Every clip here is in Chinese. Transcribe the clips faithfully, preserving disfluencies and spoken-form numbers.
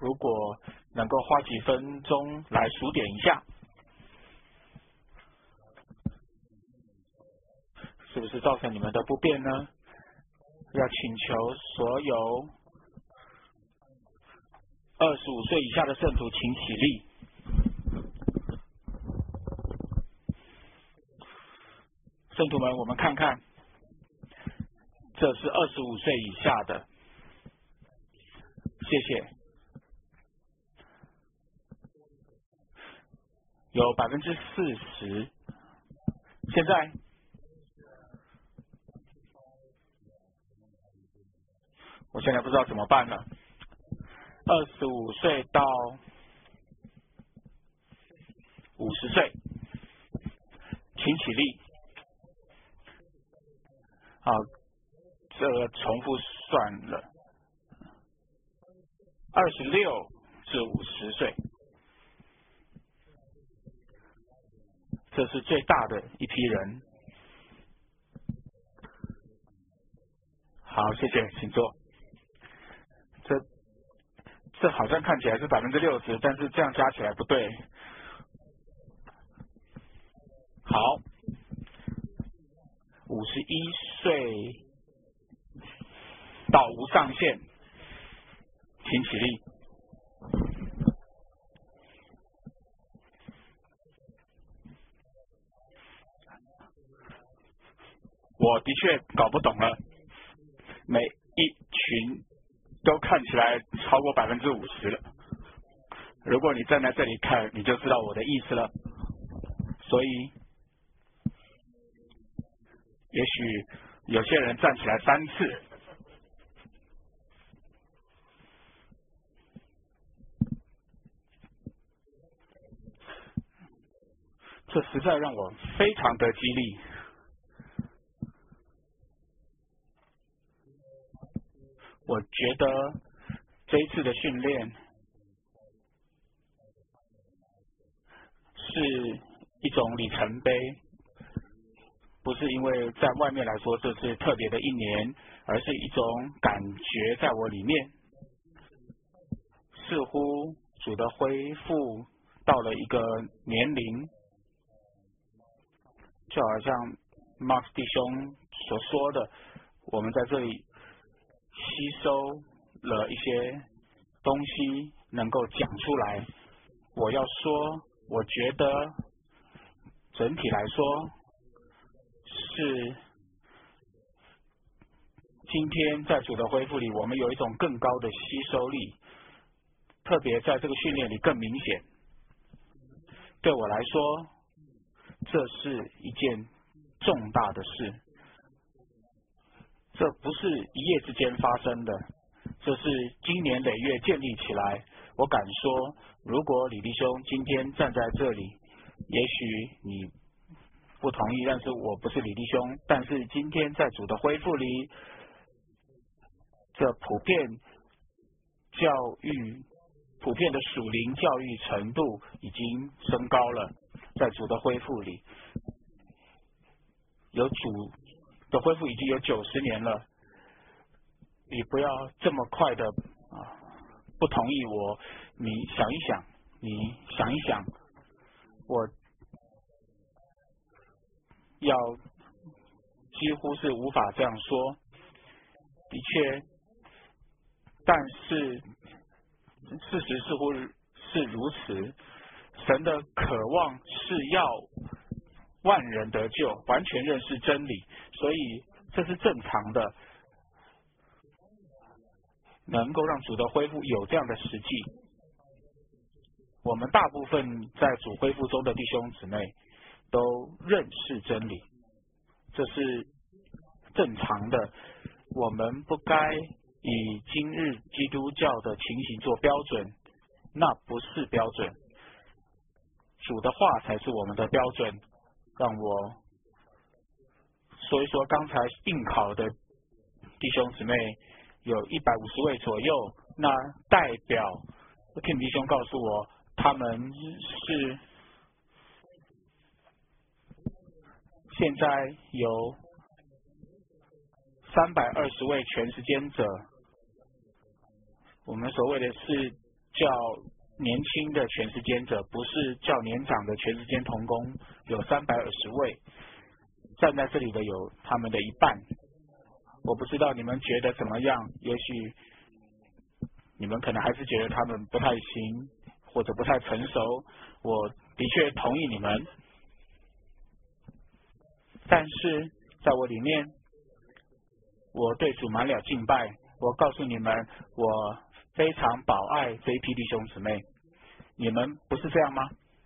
如果能够花几分钟来数点一下，是不是造成你们的不便呢？要请求所有二十五岁以下的圣徒请起立。圣徒们，我们看看，这是二十五岁以下的，谢谢。有百分之四十。现在，我现在不知道怎么办了。二十五岁到五十岁，请起立。好，这个重复算了。二十六至五十岁，这是最大的一批人。好，谢谢，请坐。这这好像看起来是百分之六十，但是这样加起来不对。好，五十一岁到无上限，请起立。我的确搞不懂了，每一群都看起来超过百分之五十了。如果你站在这里看，你就知道我的意思了。所以，也许有些人站起来三次。这实在让我非常的激励。我觉得这一次的训练是一种里程碑，不是因为在外面来说这是特别的一年，而是一种感觉在我里面，似乎主的恢复到了一个年龄，就好像 Mark 弟兄所说的，我们在这里吸收了一些东西，能够讲出来。我要说，我觉得整体来说是今天在主的恢复里，我们有一种更高的吸收力，特别在这个训练里更明显。对我来说，这是一件重大的事。这不是一夜之间发生的，这是经年累月建立起来。我敢说，如果李弟兄今天站在这里，也许你不同意，但是我不是李弟兄，但是今天在主的恢复里，这普遍教育、普遍的属灵教育程度已经升高了。在主的恢复里，有主的恢复已经有九十年了，你不要这么快的啊不同意我，你想一想，你想一想，我要几乎是无法这样说，的确，但是事实似乎是如此，神的渴望是要万人得救，完全认识真理，所以这是正常的，能够让主的恢复有这样的实际。我们大部分在主恢复中的弟兄姊妹都认识真理，这是正常的。我们不该以今日基督教的情形做标准，那不是标准，主的话才是我们的标准。让我说一说刚才应考的弟兄姊妹有一百五十位左右，那代表 Tim 弟兄告诉我，他们是现在有三百二十位全时间者，我们所谓的是叫年轻的全时间者，不是较年长的全时间同工，有三百二十位，站在这里的有他们的一半。我不知道你们觉得怎么样？也许你们可能还是觉得他们不太行，或者不太成熟。我的确同意你们，但是在我里面，我对主满了敬拜。我告诉你们，我非常保爱这一批弟兄姊妹。你们不是这样吗？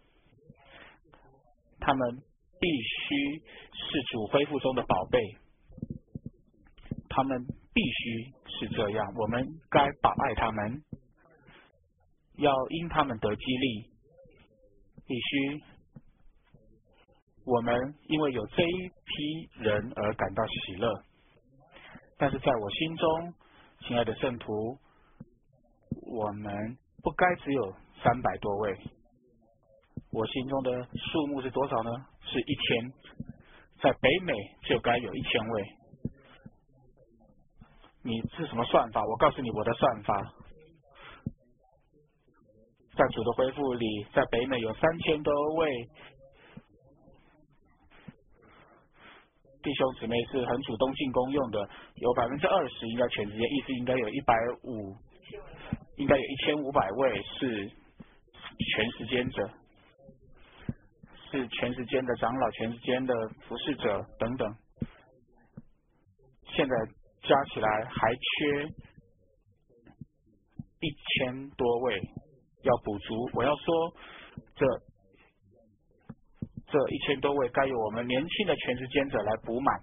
他们必须是主恢复中的宝贝，他们必须是这样。我们该保爱他们，要因他们得激励，必须我们因为有这一批人而感到喜乐。但是在我心中，亲爱的圣徒，我们不该只有三百多位。我心中的数目是多少呢？是一千。在北美就该有一千位。你是什么算法？我告诉你我的算法。在主的恢复里，在北美有三千多位弟兄姊妹是很主动进攻用的，有百分之二十应该全时间，意思应该有一百五，应该有一千五百位是全时间者，是全时间的长老、全时间的服侍者等等。现在加起来还缺一千多位要补足。我要说，这这一千多位该由我们年轻的全时间者来补满。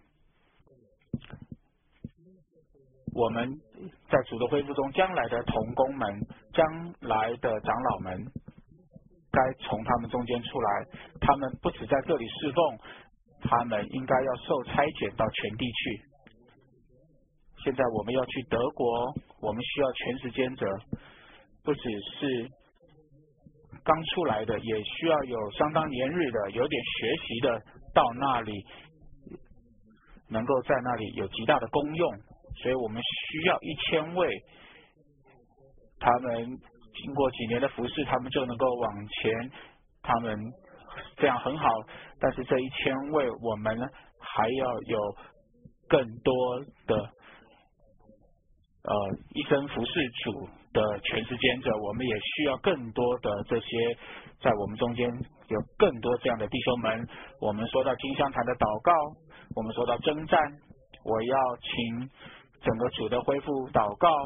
我们在主的恢复中，将来的同工们、将来的长老们，该从他们中间出来。他们不只在这里侍奉，他们应该要受差遣到全地去。现在我们要去德国，我们需要全时间者，不只是刚出来的，也需要有相当年日的，有点学习的，到那里能够在那里有极大的功用。所以我们需要一千位，他们经过几年的服侍，他们就能够往前，他们这样很好。但是这一千位，我们还要有更多的呃一生服侍主的全时间者，我们也需要更多的这些，在我们中间有更多这样的弟兄们。我们说到金香坛的祷告，我们说到征战，我要请整个主的恢复祷告。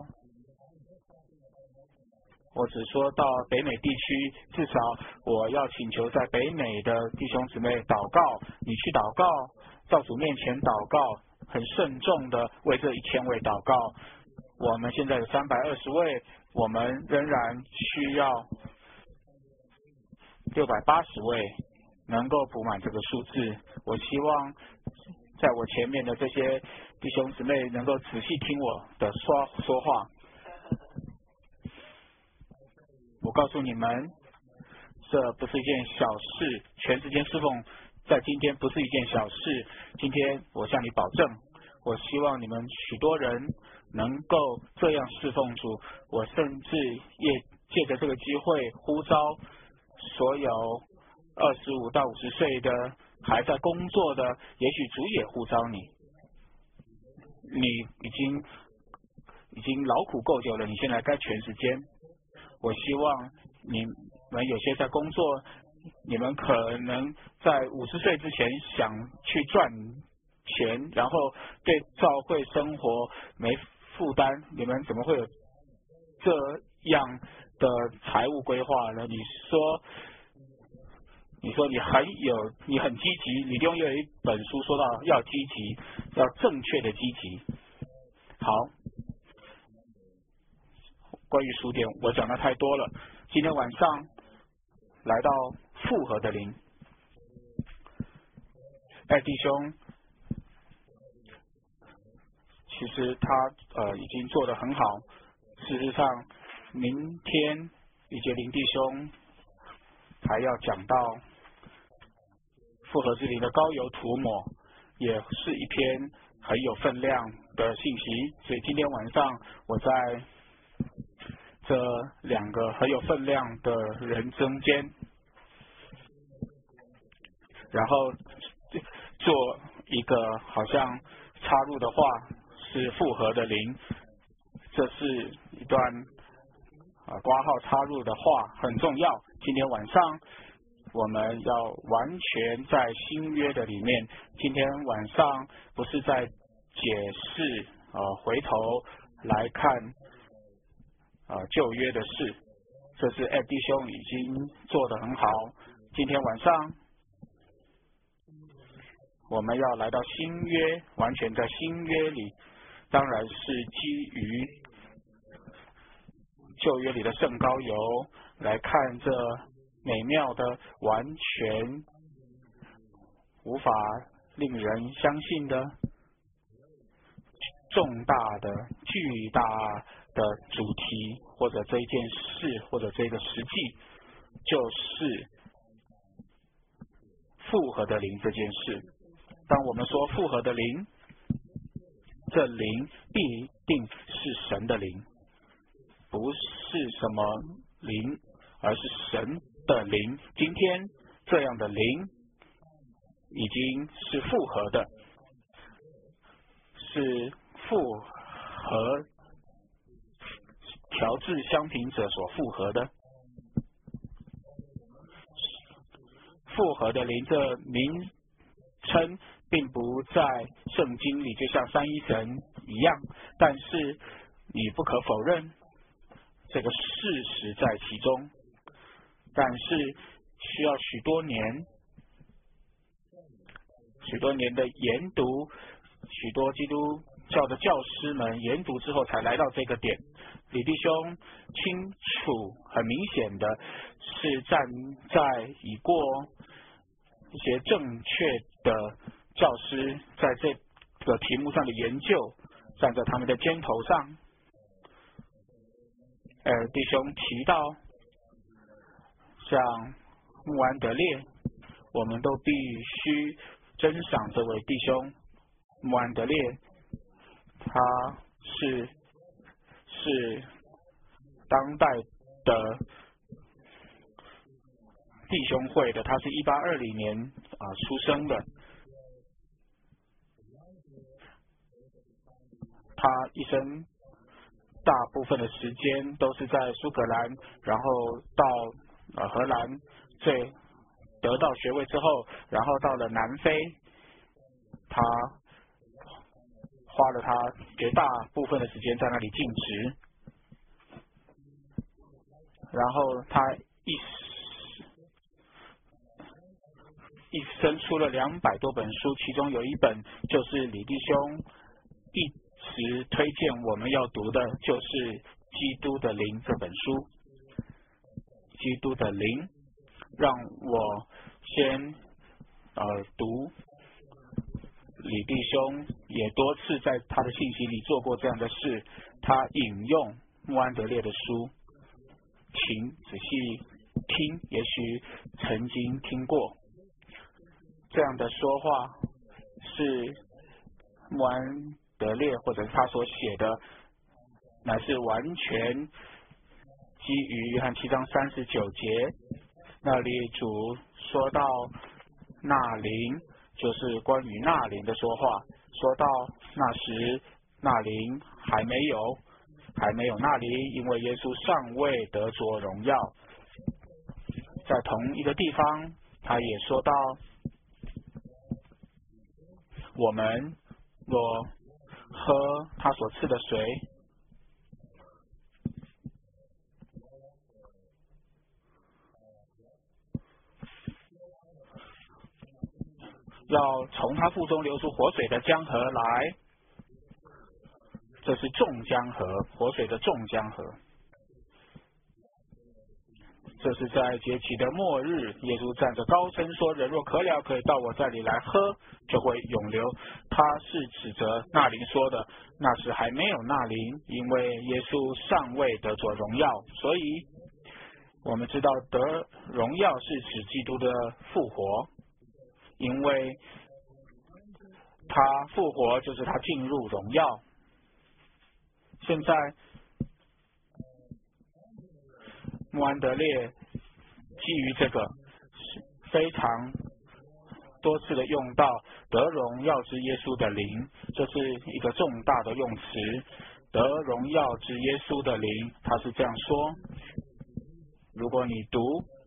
我只说到北美地区，至少我要请求在北美的弟兄姊妹祷告，你去祷告，到主面前祷告，很慎重的为这一千位祷告。我们现在有三百二十位，我们仍然需要六百八十位能够补满这个数字。我希望在我前面的这些弟兄姊妹能够仔细听我的说说话。我告诉你们，这不是一件小事，全时间侍奉在今天不是一件小事。今天我向你保证，我希望你们许多人能够这样侍奉主。我甚至也借着这个机会呼召所有二十五到五十岁的还在工作的，也许主也呼召你。你已经已经劳苦够久了，你现在该全时间。我希望你们有些在工作，你们可能在五十岁之前想去赚钱，然后对教会生活没负担，你们怎么会有这样的财务规划呢？你说，你说你很有，你很积极，你用有一本书说到要积极，要正确的积极。好。关于数点我讲的太多了，今天晚上来到复合的灵，哎弟兄，其实他呃已经做得很好。事实上，明天李杰林弟兄还要讲到复合之灵的膏油涂抹，也是一篇很有分量的信息。所以今天晚上我在这两个很有分量的人中间，然后做一个好像插入的话是复合的零，这是一段啊括号插入的话很重要。今天晚上我们要完全在新约的里面，今天晚上不是在解释呃回头来看呃旧约的事，这是艾弟兄已经做得很好。今天晚上我们要来到新约，完全在新约里，当然是基于旧约里的圣膏油来看这美妙的、完全无法令人相信的、重大的、巨大的主题，或者这一件事，或者这个实际，就是复合的灵这件事。当我们说复合的灵，这灵必定是神的灵，不是什么灵，而是神的灵。今天这样的灵已经是复合的，是复合调制香品者所复合的。复合的灵这名称并不在圣经里，就像三一神一样，但是你不可否认这个事实在其中。但是需要许多年许多年的研读，许多基督教的教师们研读之后才来到这个点。李弟兄清楚很明显的是站在已过一些正确的教师在这个题目上的研究，站在他们的肩头上。呃，弟兄提到像穆安德烈，我们都必须珍赏这位弟兄穆安德烈，他是是当代的弟兄会的，他是一八二零年啊出生的，他一生大部分的时间都是在苏格兰，然后到呃荷兰，最得到学位之后，然后到了南非，他花了他绝大部分的时间在那里尽职，然后他一一生出了两百多本书，其中有一本就是李弟兄一直推荐我们要读的，就是《基督的灵》这本书。基督的灵，让我先呃读李弟兄也多次在他的信息里做过这样的事，他引用穆安德烈的书，请仔细听，也许曾经听过这样的说话，是穆安德烈或者是他所写的，乃是完全基于约翰七章三十九节，那里主说到纳灵，就是关于纳灵的说话，说到那时纳灵还没有还没有纳灵，因为耶稣尚未得着荣耀。在同一个地方他也说到，我们若喝他所赐的水，要从他腹中流出活水的江河来，这是众江河，活水的众江河。这是在节期的末日，耶稣站着高声说，人若渴了，可以到我这里来喝，就会永流。他是指着纳灵说的，那时还没有纳灵，因为耶稣尚未得着荣耀，所以我们知道得荣耀是指基督的复活，因为他复活就是他进入荣耀。现在穆安德烈基于这个非常多次的用到得荣耀之耶稣的灵，这是一个重大的用词。得荣耀之耶稣的灵，他是这样说。如果你读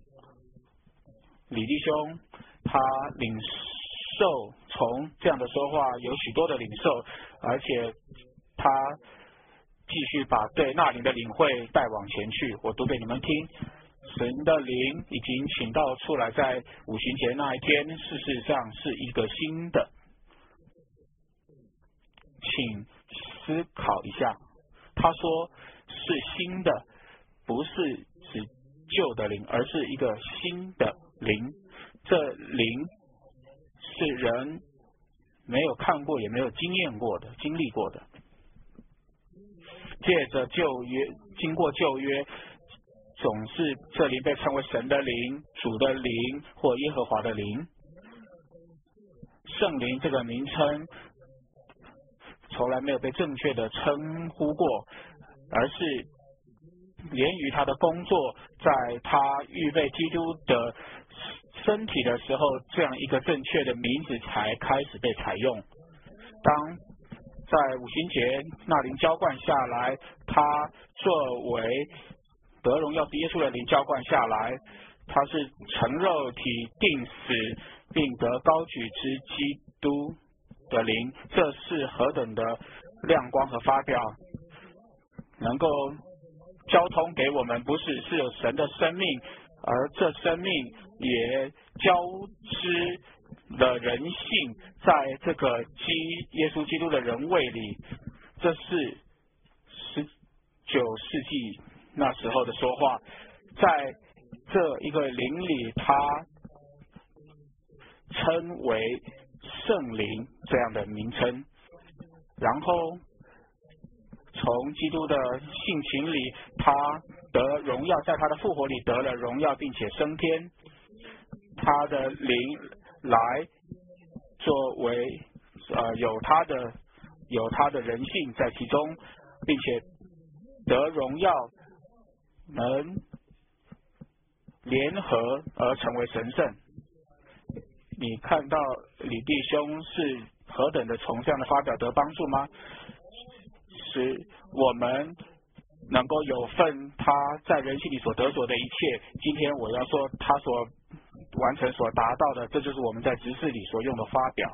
李弟兄，他领受从这样的说话有许多的领受，而且他继续把对那灵的领会带往前去。我读给你们听。神的灵已经请到出来，在五旬节那一天，事实上是一个新的。请思考一下，他说是新的，不是指旧的灵，而是一个新的灵。这灵是人没有看过也没有经验过的、经历过的。借着旧约，经过旧约，总是这灵被称为神的灵、主的灵或耶和华的灵。圣灵这个名称从来没有被正确的称呼过，而是连于他的工作，在他预备基督的身体的时候，这样一个正确的名字才开始被采用。当在五旬节那灵浇灌下来，他作为得荣耀之耶稣的灵浇灌下来，他是成肉体定死并得高举之基督的灵，这是何等的亮光和发表，能够交通给我们，不是是有神的生命，而这生命也交织了人性，在这个基耶稣基督的人位里。这是十九世纪那时候的说话，在这一个灵里，他称为圣灵这样的名称。然后从基督的性情里，他得荣耀，在他的复活里得了荣耀，并且升天。他的灵来作为呃有他的有他的人性在其中，并且得荣耀，能联合而成为神圣。你看到李弟兄是何等的从这样的发表得帮助吗？使我们能够有份他在人性里所得着的一切。今天我要说他所完成所达到的，这就是我们在执事里所用的发表。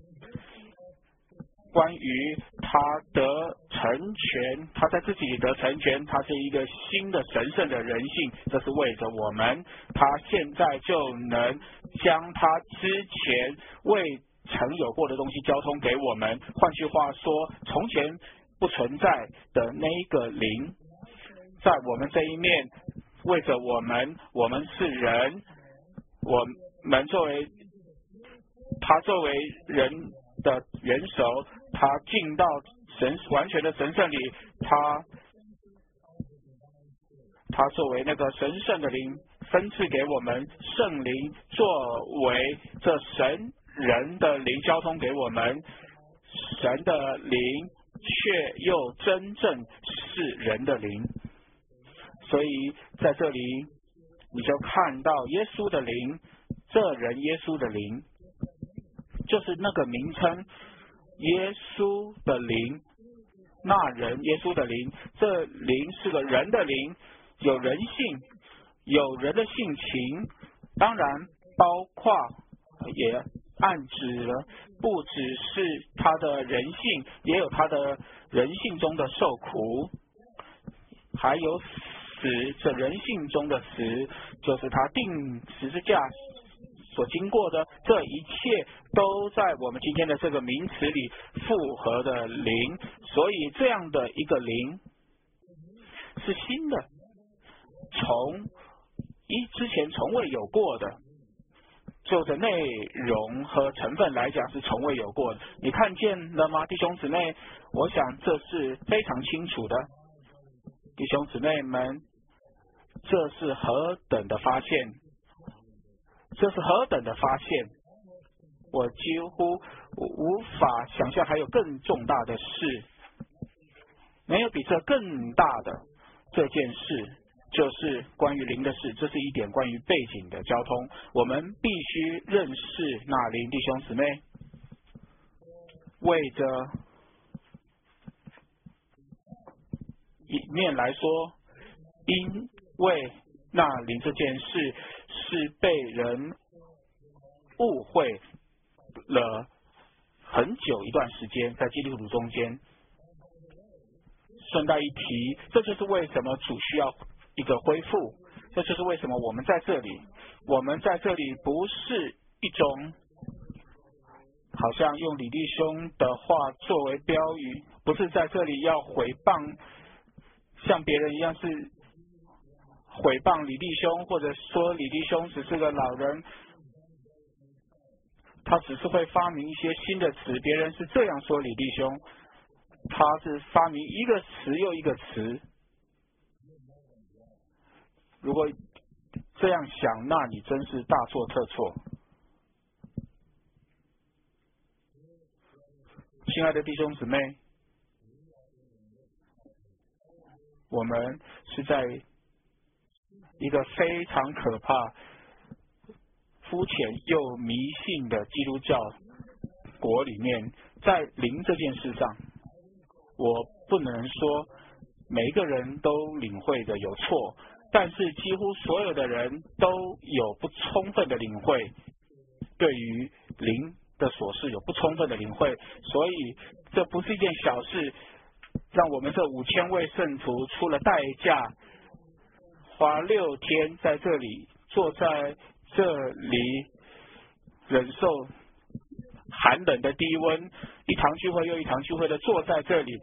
关于他得成全，他在自己里得成全，他是一个新的神圣的人性，这是为着我们，他现在就能将他之前未曾有过的东西交通给我们。换句话说，从前不存在的那一个灵，在我们这一面，为着我们，我们是人，我们作为他作为人的元首，他进到神完全的神圣里，他他作为那个神圣的灵分赐给我们，圣灵作为这神人的灵交通给我们，神的灵却又真正是人的灵。所以在这里你就看到耶稣的灵，这人耶稣的灵就是那个名称，耶稣的灵，那人耶稣的灵，这灵是个人的灵，有人性，有人的性情，当然包括也暗指了不只是他的人性，也有他的人性中的受苦，还有死。这人性中的死，就是他钉十字架所经过的，这一切都在我们今天的这个名词里复合的灵。所以这样的一个灵是新的，从一之前从未有过的，就着内容和成分来讲是从未有过的。你看见了吗，弟兄姊妹？我想这是非常清楚的，弟兄姊妹们，这是何等的发现，这是何等的发现，我几乎无法想象还有更重大的事，没有比这更大的这件事。 就是关于灵的事，这是一点关于背景的交通。我们必须认识那灵，弟兄姊妹，为着一面来说，因为那灵这件事是被人误会了很久一段时间，在基督徒中间。顺带一提，这就是为什么主需要一个恢复，这就是为什么我们在这里，我们在这里不是一种好像用李弟兄的话作为标语，不是在这里要毁谤，像别人一样是毁谤李弟兄，或者说李弟兄只是个老人，他只是会发明一些新的词，别人是这样说李弟兄，他是发明一个词又一个词。如果这样想，那你真是大错特错。亲爱的弟兄姊妹，我们是在一个非常可怕、肤浅又迷信的基督教国里面，在灵这件事上，我不能说每一个人都领会的有错，但是几乎所有的人都有不充分的领会，对于灵的琐事有不充分的领会，所以这不是一件小事，让我们这五千位圣徒出了代价，花六天在这里，坐在这里，忍受寒冷的低温，一堂聚会又一堂聚会的坐在这里，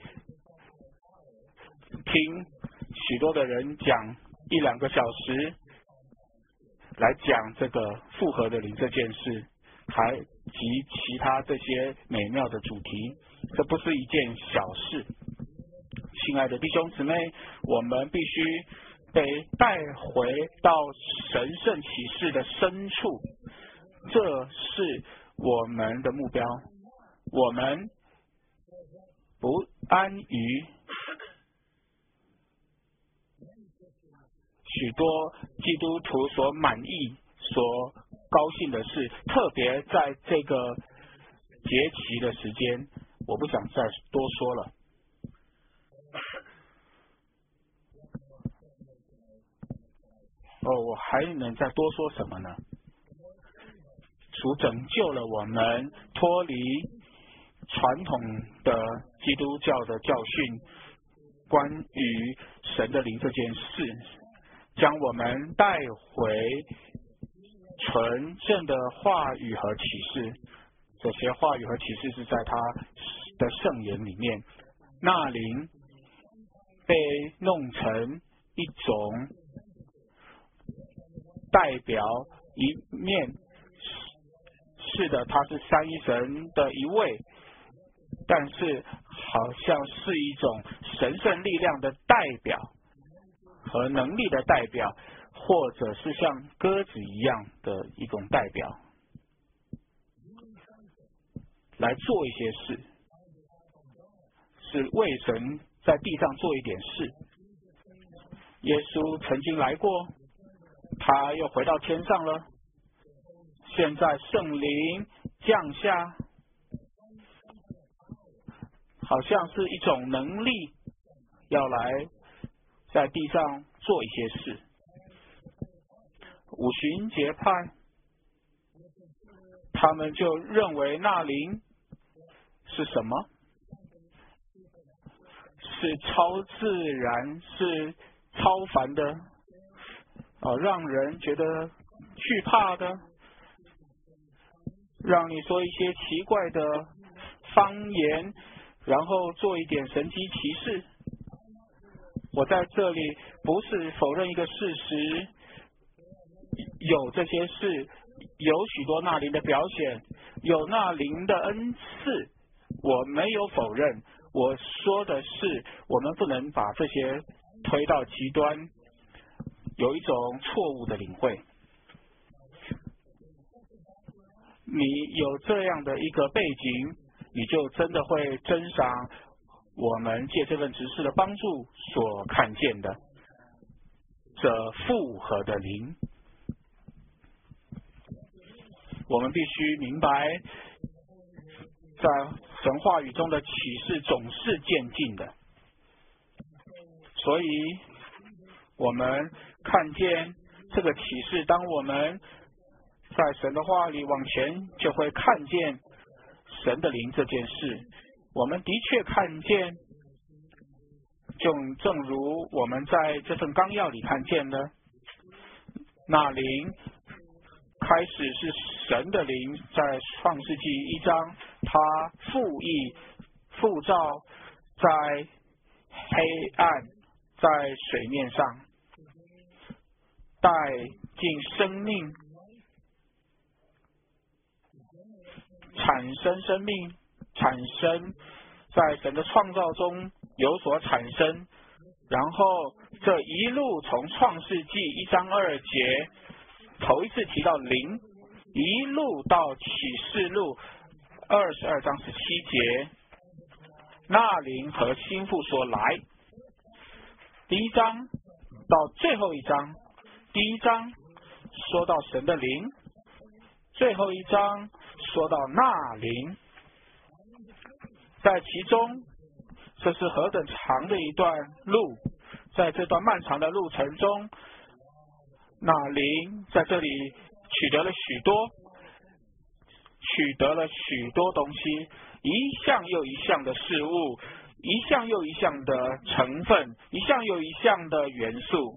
听许多的人讲一两个小时，来讲这个复合的灵这件事，还及其他这些美妙的主题，这不是一件小事。亲爱的弟兄姊妹，我们必须被带回到神圣启示的深处，这是我们的目标。我们不安于许多基督徒所满意、所高兴的事，特别在这个节期的时间，我不想再多说了。哦，我还能再多说什么呢？主拯救了我们，脱离传统的基督教的教训，关于神的灵这件事，将我们带回纯正的话语和启示。这些话语和启示是在他的圣言里面，那灵被弄成一种代表一面，是的，他是三一神的一位，但是好像是一种神圣力量的代表和能力的代表，或者是像鸽子一样的一种代表，来做一些事，是为神在地上做一点事。耶稣曾经来过，他又回到天上了，现在圣灵降下，好像是一种能力，要来在地上做一些事。五旬节派他们就认为那灵是什么？是超自然，是超凡的，哦，让人觉得惧怕的，让你说一些奇怪的方言，然后做一点神迹奇事。我在这里不是否认一个事实，有这些事，有许多那灵的表现，有那灵的恩赐，我没有否认。我说的是，我们不能把这些推到极端，有一种错误的领会。你有这样的一个背景，你就真的会珍赏我们借这份执事的帮助所看见的。 这复合的灵。我们必须明白，在神话语中的启示总是渐进的，所以我们看见这个启示，当我们在神的话里往前，就会看见神的灵这件事。我们的确看见，就正如我们在这份纲要里看见的，那灵开始是神的灵，在创世纪一章，它复议复造在黑暗，在水面上带进生命，产生生命，产生在神的创造中有所产生，然后这一路从创世纪一章二节头一次提到灵，一路到启示录二十二章十七节，那灵和心腹说来。第一章到最后一章，第一章说到神的灵，最后一章说到那灵，在其中这是何等长的一段路，在这段漫长的路程中，那灵在这里取得了许多，取得了许多东西，一项又一项的事物，一项又一项的成分，一项又一项的元素。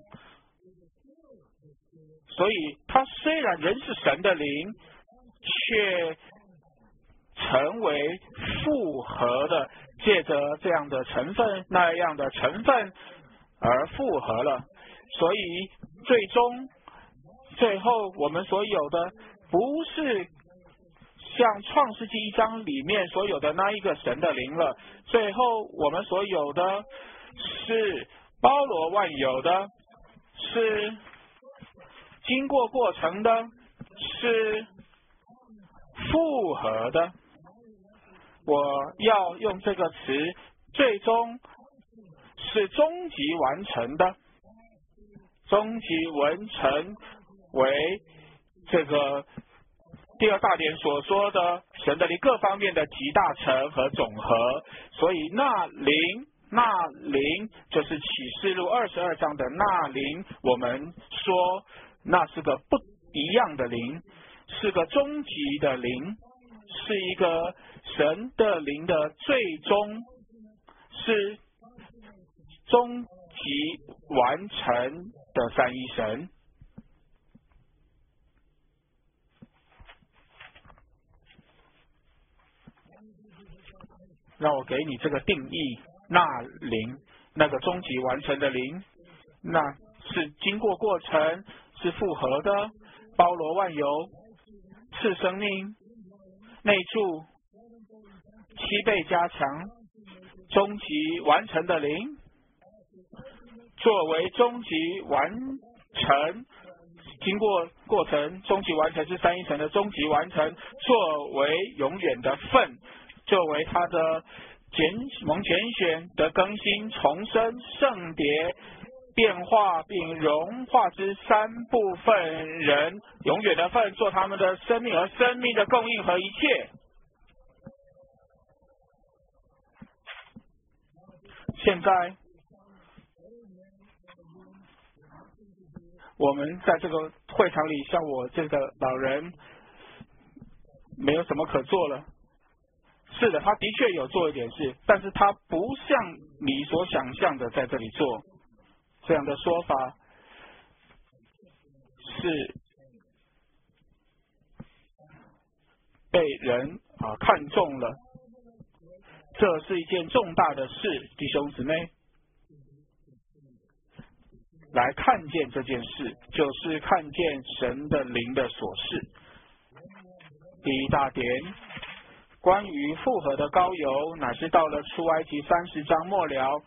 所以它虽然仍是神的灵，却成为复合的，借着这样的成分那样的成分而复合了。所以最终最后我们所有的不是像创世纪一章里面所有的那一个神的灵了，最后我们所有的是包罗万有的，是经过过程的，是复合的。我要用这个词，最终是终极完成的，终极完成为这个第二大点所说的神的灵各方面的集大成和总和。所以那灵那灵就是启示录二十二章的那灵，我们说那是个不一样的灵，是个终极的灵，是一个神的灵的最终，是终极完成的三一神。让我给你这个定义，那灵，那个终极完成的灵，那是经过过程，是复合的，包罗万有，赐生命，内住，七倍加强，终极完成的灵，作为终极完成，经过过程，终极完成是三一神的终极完成，作为永远的份，作为他的拣蒙拣选的更新、重生、圣别、变化并融化之三部分人，永远的份，做他们的生命和生命的供应和一切。现在我们在这个会场里，像我这个老人没有什么可做了。是的，他的确有做一点事，但是他不像你所想象的在这里做。这样的说法是被人啊看中了，这是一件重大的事，弟兄姊妹。来看见这件事，就是看见神的灵的所示。第一大点，关于复合的膏油，乃是到了出埃及三十章末了，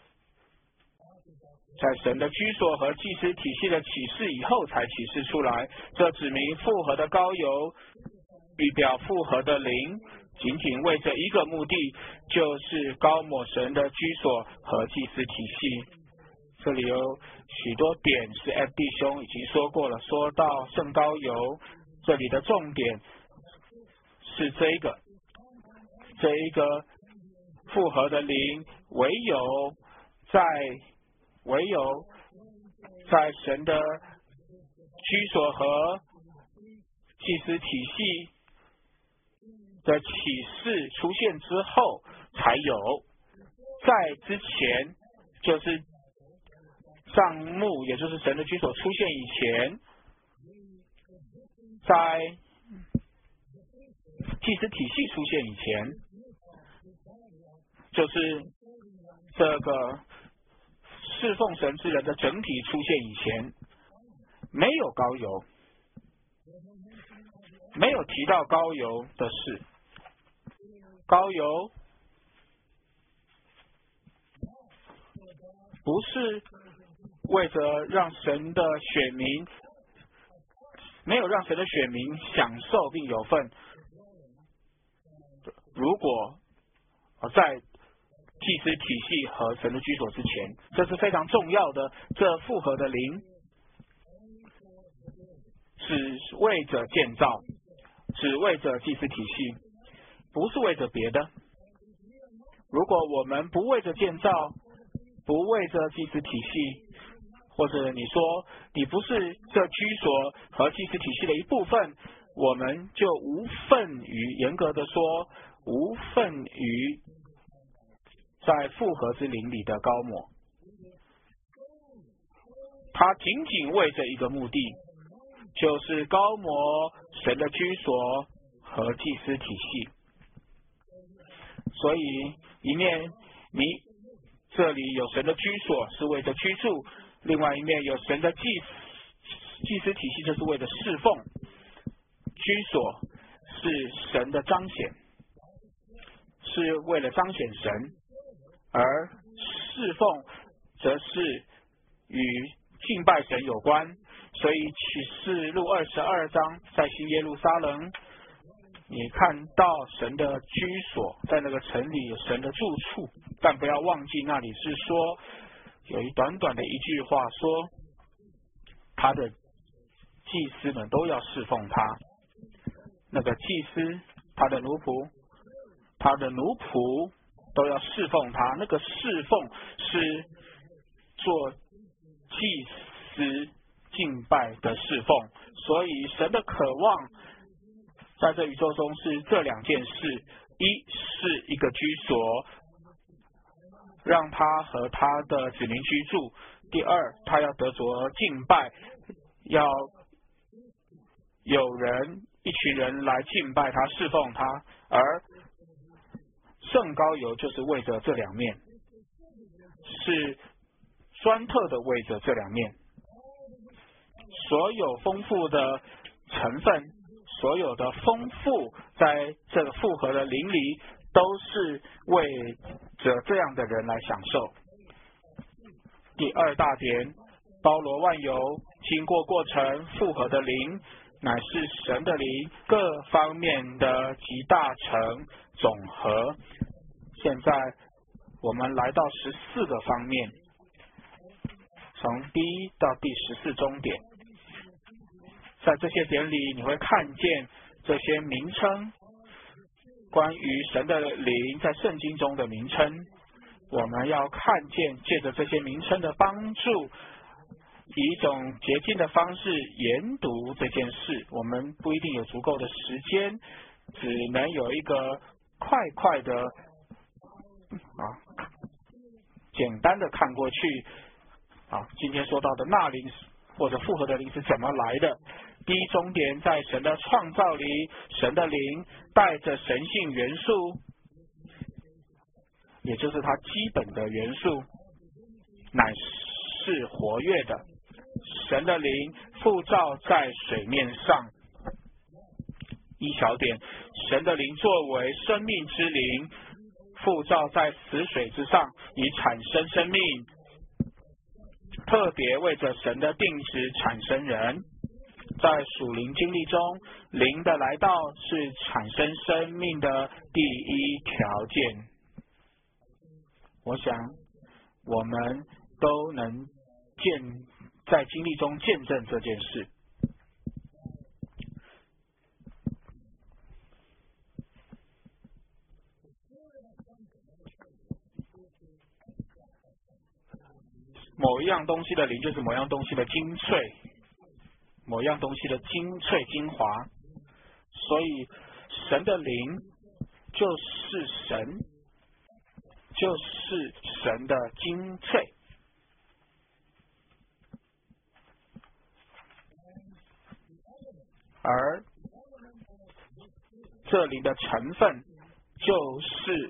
在神的居所和祭司体系的启示以后才启示出来。这指明复合的膏油预表复合的灵，仅仅为这一个目的，就是膏抹神的居所和祭司体系。 这里有许多点是 F 弟兄已经说过了。说到圣膏油，这里的重点是这一个，这一个复合的灵，唯有在唯有在神的居所和祭司体系的启示出现之后才有，在之前就是帐幕，也就是神的居所出现以前，在祭司体系出现以前，就是这个侍奉神之人的整体出现以前，没有膏油，没有提到膏油的事。膏油不是为着让神的选民，没有让神的选民享受并有份。如果在祭司体系和神的居所之前，这是非常重要的。这复合的灵只为着建造，只为着祭司体系，不是为着别的。如果我们不为着建造，不为着祭司体系，或者你说你不是这居所和祭司体系的一部分，我们就无份于，严格的说，无份于在复合之灵里的膏抹。它仅仅为着一个目的，就是膏抹神的居所和祭司体系。所以一面你这里有神的居所是为着居住，另外一面有神的祭祭司体系，就是为了侍奉。居所是神的彰显，是为了彰显神，而侍奉则是与敬拜神有关。所以启示录二十二章，在新耶路撒冷，你看到神的居所，在那个城里有神的住处，但不要忘记那里是说有一短短的一句话说，他的祭司们都要侍奉他。那个祭司，他的奴仆，他的奴仆都要侍奉他。那个侍奉是做祭司敬拜的侍奉。所以神的渴望在这宇宙中是这两件事：一是一个居所，让他和他的子民居住；第二，他要得着敬拜，要有人一群人来敬拜他，侍奉他。而圣膏油就是为着这两面，是专特的为着这两面。所有丰富的成分，所有的丰富在这个复合的灵里，都是为着这样的人来享受。第二大点，包罗万有，经过过程，复合的灵乃是神的灵各方面的集大成总和。现在我们来到十四个方面，从第一到第十四终点。在这些点里，你会看见这些名称，关于神的灵在圣经中的名称。我们要看见借着这些名称的帮助，以一种洁净的方式研读这件事。我们不一定有足够的时间，只能有一个快快的啊，简单的看过去啊。今天说到的纳灵或者复合的灵是怎么来的？第一终点在神的创造里，神的灵带着神性元素，也就是它基本的元素，乃是活跃的。神的灵复造在水面上。一小点，神的灵作为生命之灵，复造在死水之上，以产生生命，特别为着神的定旨产生人。在属灵经历中，灵的来到是产生生命的第一条件。我想我们都能见在经历中见证这件事。某一样东西的灵就是某样东西的精粹，某样东西的精粹精华，所以神的灵就是神，就是神的精粹。而这里的成分就是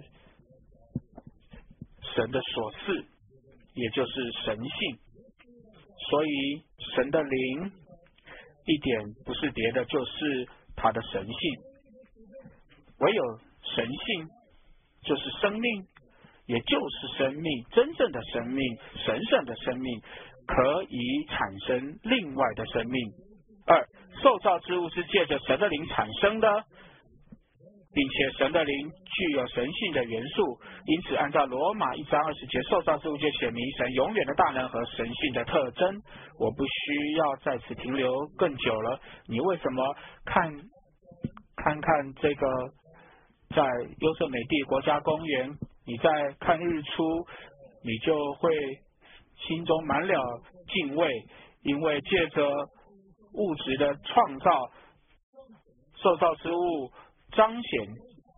神的所赐，也就是神性。所以神的灵一点不是别的，就是他的神性。唯有神性就是生命，也就是生命，真正的生命，神圣的生命，可以产生另外的生命。二，受造之物是借着神的灵产生的，并且神的灵具有神性的元素，因此按照罗马一章二十节，受造之物就显明神永远的大能和神性的特征。我不需要在此停留更久了。你为什么看看看这个在优胜美地国家公园，你在看日出，你就会心中满了敬畏，因为借着物质的创造，受造之物彰显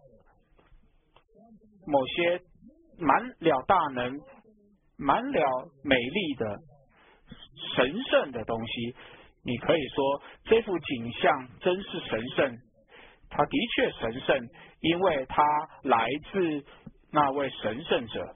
某些满了大能、满了美丽的神圣的东西。你可以说这幅景象真是神圣，它的确神圣，因为它来自那位神圣者。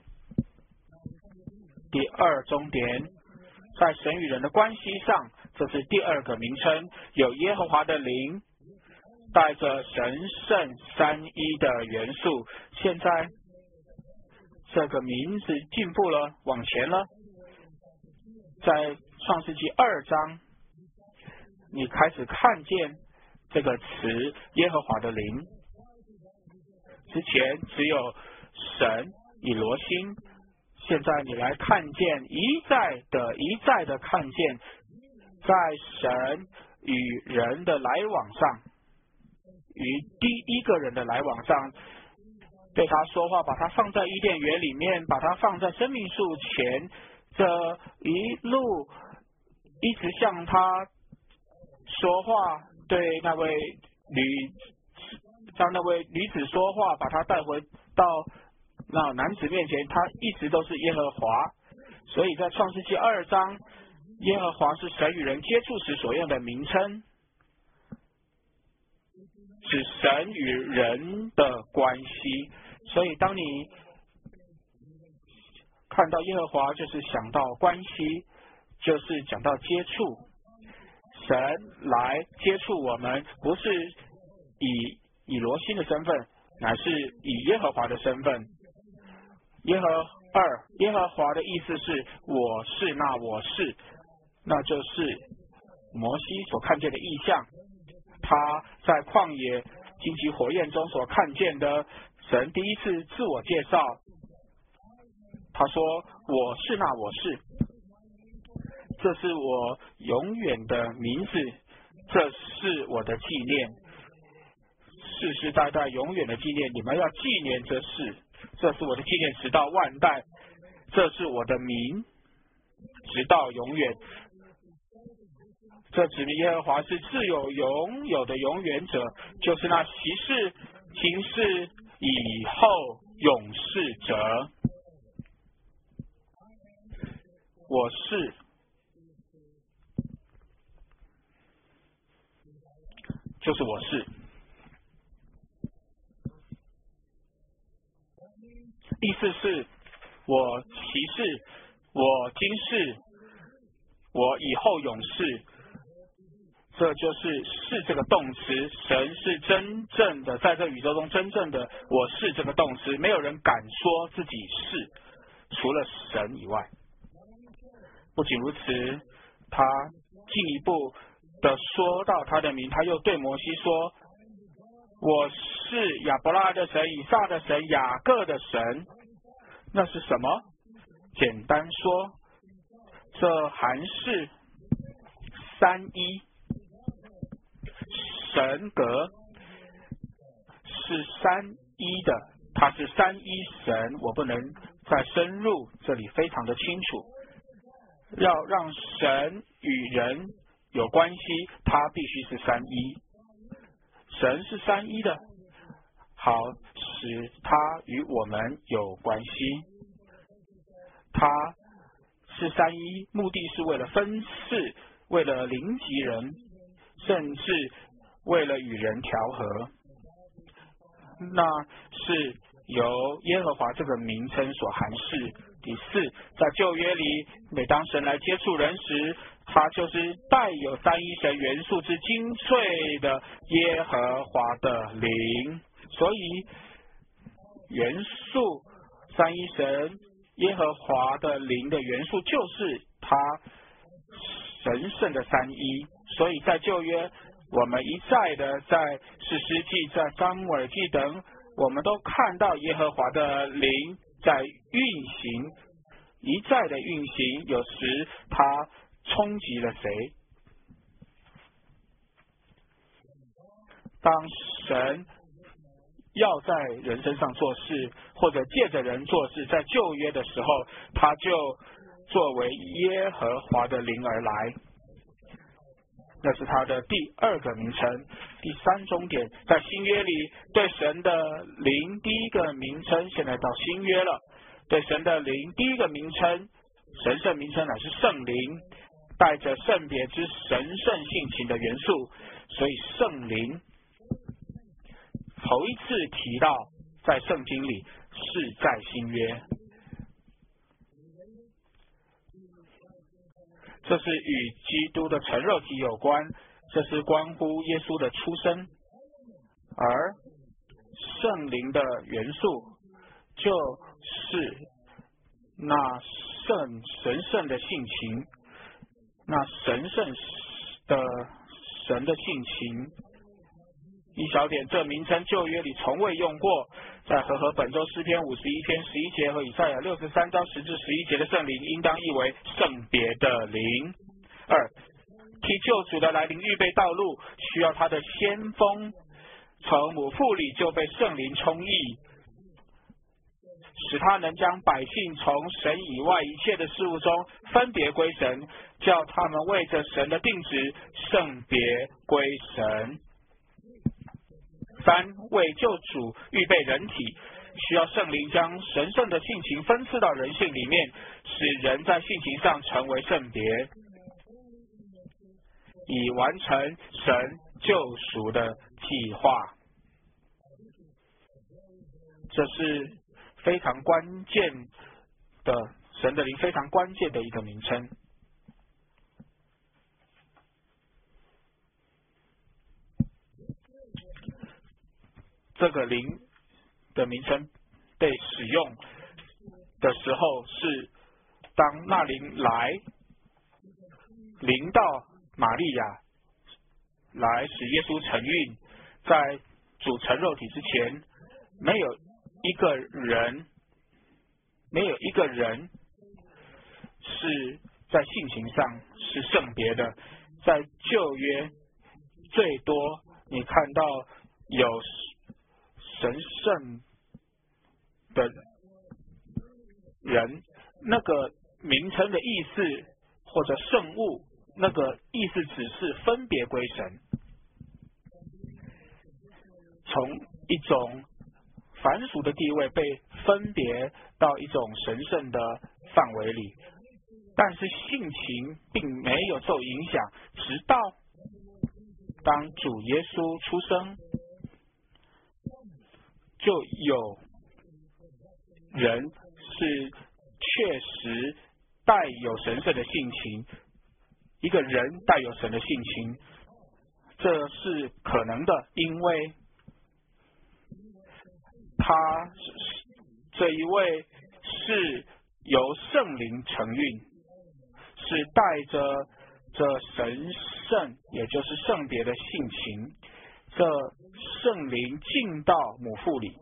第二重点，在神与人的关系上，这是第二个名称，有耶和华的灵，带着神圣三一的元素。现在这个名字进步了，往前了。在创世纪二章，你开始看见这个词耶和华的灵。之前只有神以罗星，现在你来看见，一再的一再的看见，在神与人的来往上，与第一个人的来往上，对他说话，把他放在伊甸园里面，把他放在生命树前，这一路一直向他说话，对那位女向那位女子说话，把他带回到那男子面前，他一直都是耶和华。所以在创世纪二章，耶和华是神与人接触时所用的名称，是神与人的关系。所以当你看到耶和华，就是想到关系，就是讲到接触。神来接触我们，不是以以罗星的身份，乃是以耶和华的身份。耶和二耶和华的意思是我是那我是，那就是摩西所看见的异象，他在旷野荆棘火焰中所看见的。神第一次自我介绍，他说我是那我是，这是我永远的名字，这是我的纪念，世世代代永远的纪念，你们要纪念这事，这是我的纪念直到万代，这是我的名直到永远。这指明耶和华是自有永有的永远者，就是那习世行事以后永世者。我是就是我是，意思是我其世，我今世，我以后永世。这就是是这个动词，神是真正的在这宇宙中真正的我是这个动词，没有人敢说自己是，除了神以外。不仅如此，他进一步的说到他的名，他又对摩西说，我是亚伯拉罕的神，以撒的神，雅各的神。那是什么？简单说， 这还是三一，神格是三一的，它是三一神，我不能再深入，这里非常的清楚。要让神与人有关系，它必须是三一。神是三一的，好使它与我们有关系。它是三一，目的是为了分饰，为了临及人，甚至为了与人调和。那是由耶和华这个名称所含示。第四，在旧约里，每当神来接触人时，他就是带有三一神元素之精粹的耶和华的灵。所以元素三一神耶和华的灵的元素就是他神圣的三一。所以在旧约，我们一再的在士师记、在撒母耳记等，我们都看到耶和华的灵在运行，一再的运行，有时他冲击了谁？当神要在人身上做事，或者借着人做事，在旧约的时候，他就作为耶和华的灵而来。那是他的第二个名称。第三重点，在新约里对神的灵第一个名称，现在到新约了，对神的灵第一个名称，神圣名称乃是圣灵，带着圣别之神圣性情的元素。所以圣灵头一次提到在圣经里是在新约，这是与基督的成肉体有关，这是关乎耶稣的出生。而圣灵的元素就是那圣神圣的性情，那神圣的神的性情。一小点，这名称旧约里从未用过，在和合本州诗篇五十一篇十一节和以赛亚六十三章十至十一节的圣灵，应当译为圣别的灵。二，替救主的来临预备道路，需要他的先锋从母腹里就被圣灵充溢，使他能将百姓从神以外一切的事物中分别归神，叫他们为着神的定旨圣别归神。三，为救主预备人体，需要圣灵将神圣的性情分赐到人性里面，使人在性情上成为圣别，以完成神救赎的计划。这是非常关键的，神的灵非常关键的一个名称。这个灵的名称被使用的时候，是当那灵来临到玛利亚，来使耶稣承运，在主成肉体之前，没有一个人，没有一个人是在性情上是圣别的。在旧约，最多你看到有神圣的人，那个名称的意思或者圣物，那个意思只是分别归神，从一种凡俗的地位被分别到一种神圣的范围里，但是性情并没有受影响，直到当主耶稣出生，就有人是确实带有神圣的性情，一个人带有神的性情，这是可能的，因为他这一位是由圣灵承运，是带着这神圣，也就是圣别的性情，这圣灵进到母腹里，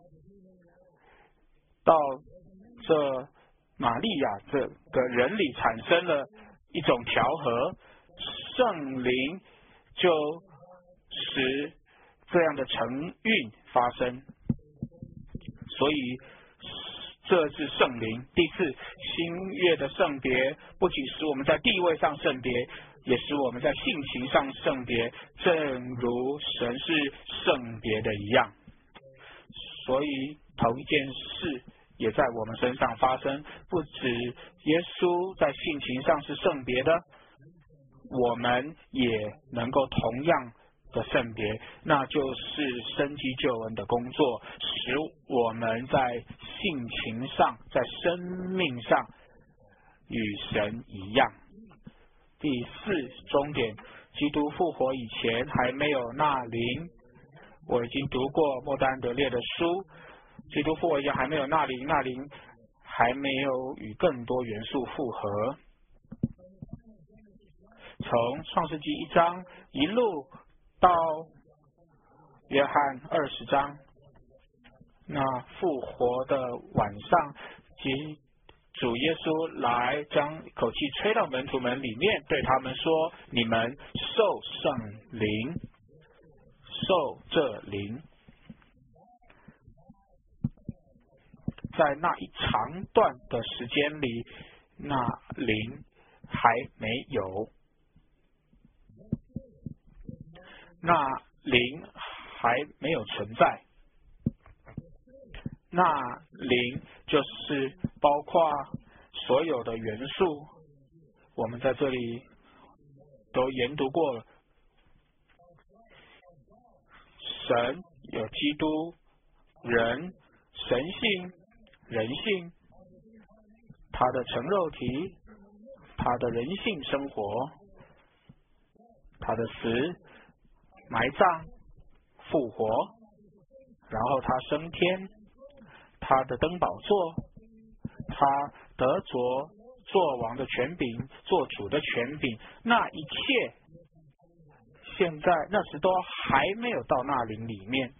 到这玛利亚这个人里产生了一种调和，圣灵就使这样的成运发生。所以这是圣灵。第四，新约的圣别不仅使我们在地位上圣别，也使我们在性情上圣别，正如神是圣别的一样。所以同一件事也在我们身上发生，不止耶稣在性情上是圣别的，我们也能够同样的圣别，那就是生机救恩的工作，使我们在性情上，在生命上与神一样。第四终点，基督复活以前还没有纳灵。我已经读过莫丹德列的书，基督复活以前还没有纳灵，纳灵还没有与更多元素复合。从创世纪一章一路到约翰二十章，那复活的晚上，即主耶稣来将口气吹到门徒们里面，对他们说：你们受圣灵，受这灵。在那一长段的时间里，那灵还没有，那灵还没有存在。那灵就是包括所有的元素，我们在这里都研读过了。神有基督、人、神性、人性，他的成肉体，他的人性生活，他的死、埋葬、复活，然后他升天，他的登宝座，他得着做王的权柄，做主的权柄，那一切现在那时都还没有到那灵里面，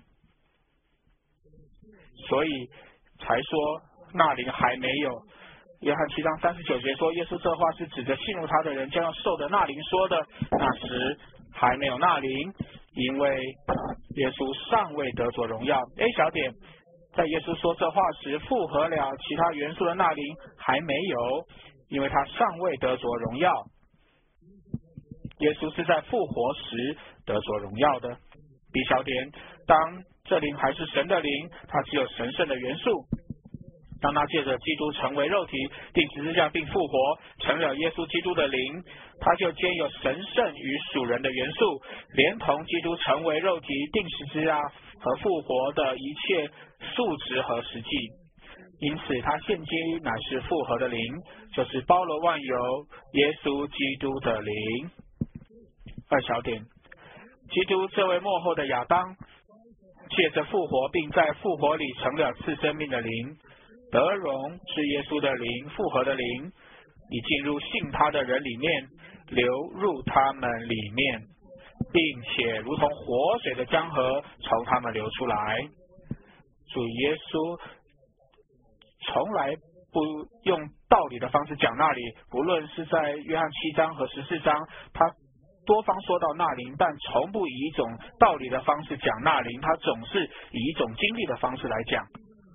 所以才说那灵还没有。约翰七章三十九节说，耶稣这话是指着信入他的人将要受的那灵说的，那时还没有那灵，因为耶稣尚未得着荣耀。 A 小点，在耶稣说这话时复合了其他元素的那灵还没有，因为他尚未得着荣耀。耶稣是在复活时得着荣耀的。 B 小点，当这灵还是神的灵，它只有神圣的元素。当他借着基督成为肉体，钉十字架并复活，成了耶稣基督的灵，他就兼有神圣与属人的元素，连同基督成为肉体、钉十字架和复活的一切素质和实际。因此他现今乃是复合的灵，就是包罗万有耶稣基督的灵。二小点，基督这位末后的亚当，借着复活并在复活里成了赐生命的灵，得荣是耶稣的灵，复合的灵，已进入信他的人里面，流入他们里面，并且如同活水的江河从他们流出来。主耶稣从来不用道理的方式讲那里，不论是在约翰七章和十四章，他多方说到那灵，但从不以一种道理的方式讲那灵，他总是以一种经历的方式来讲。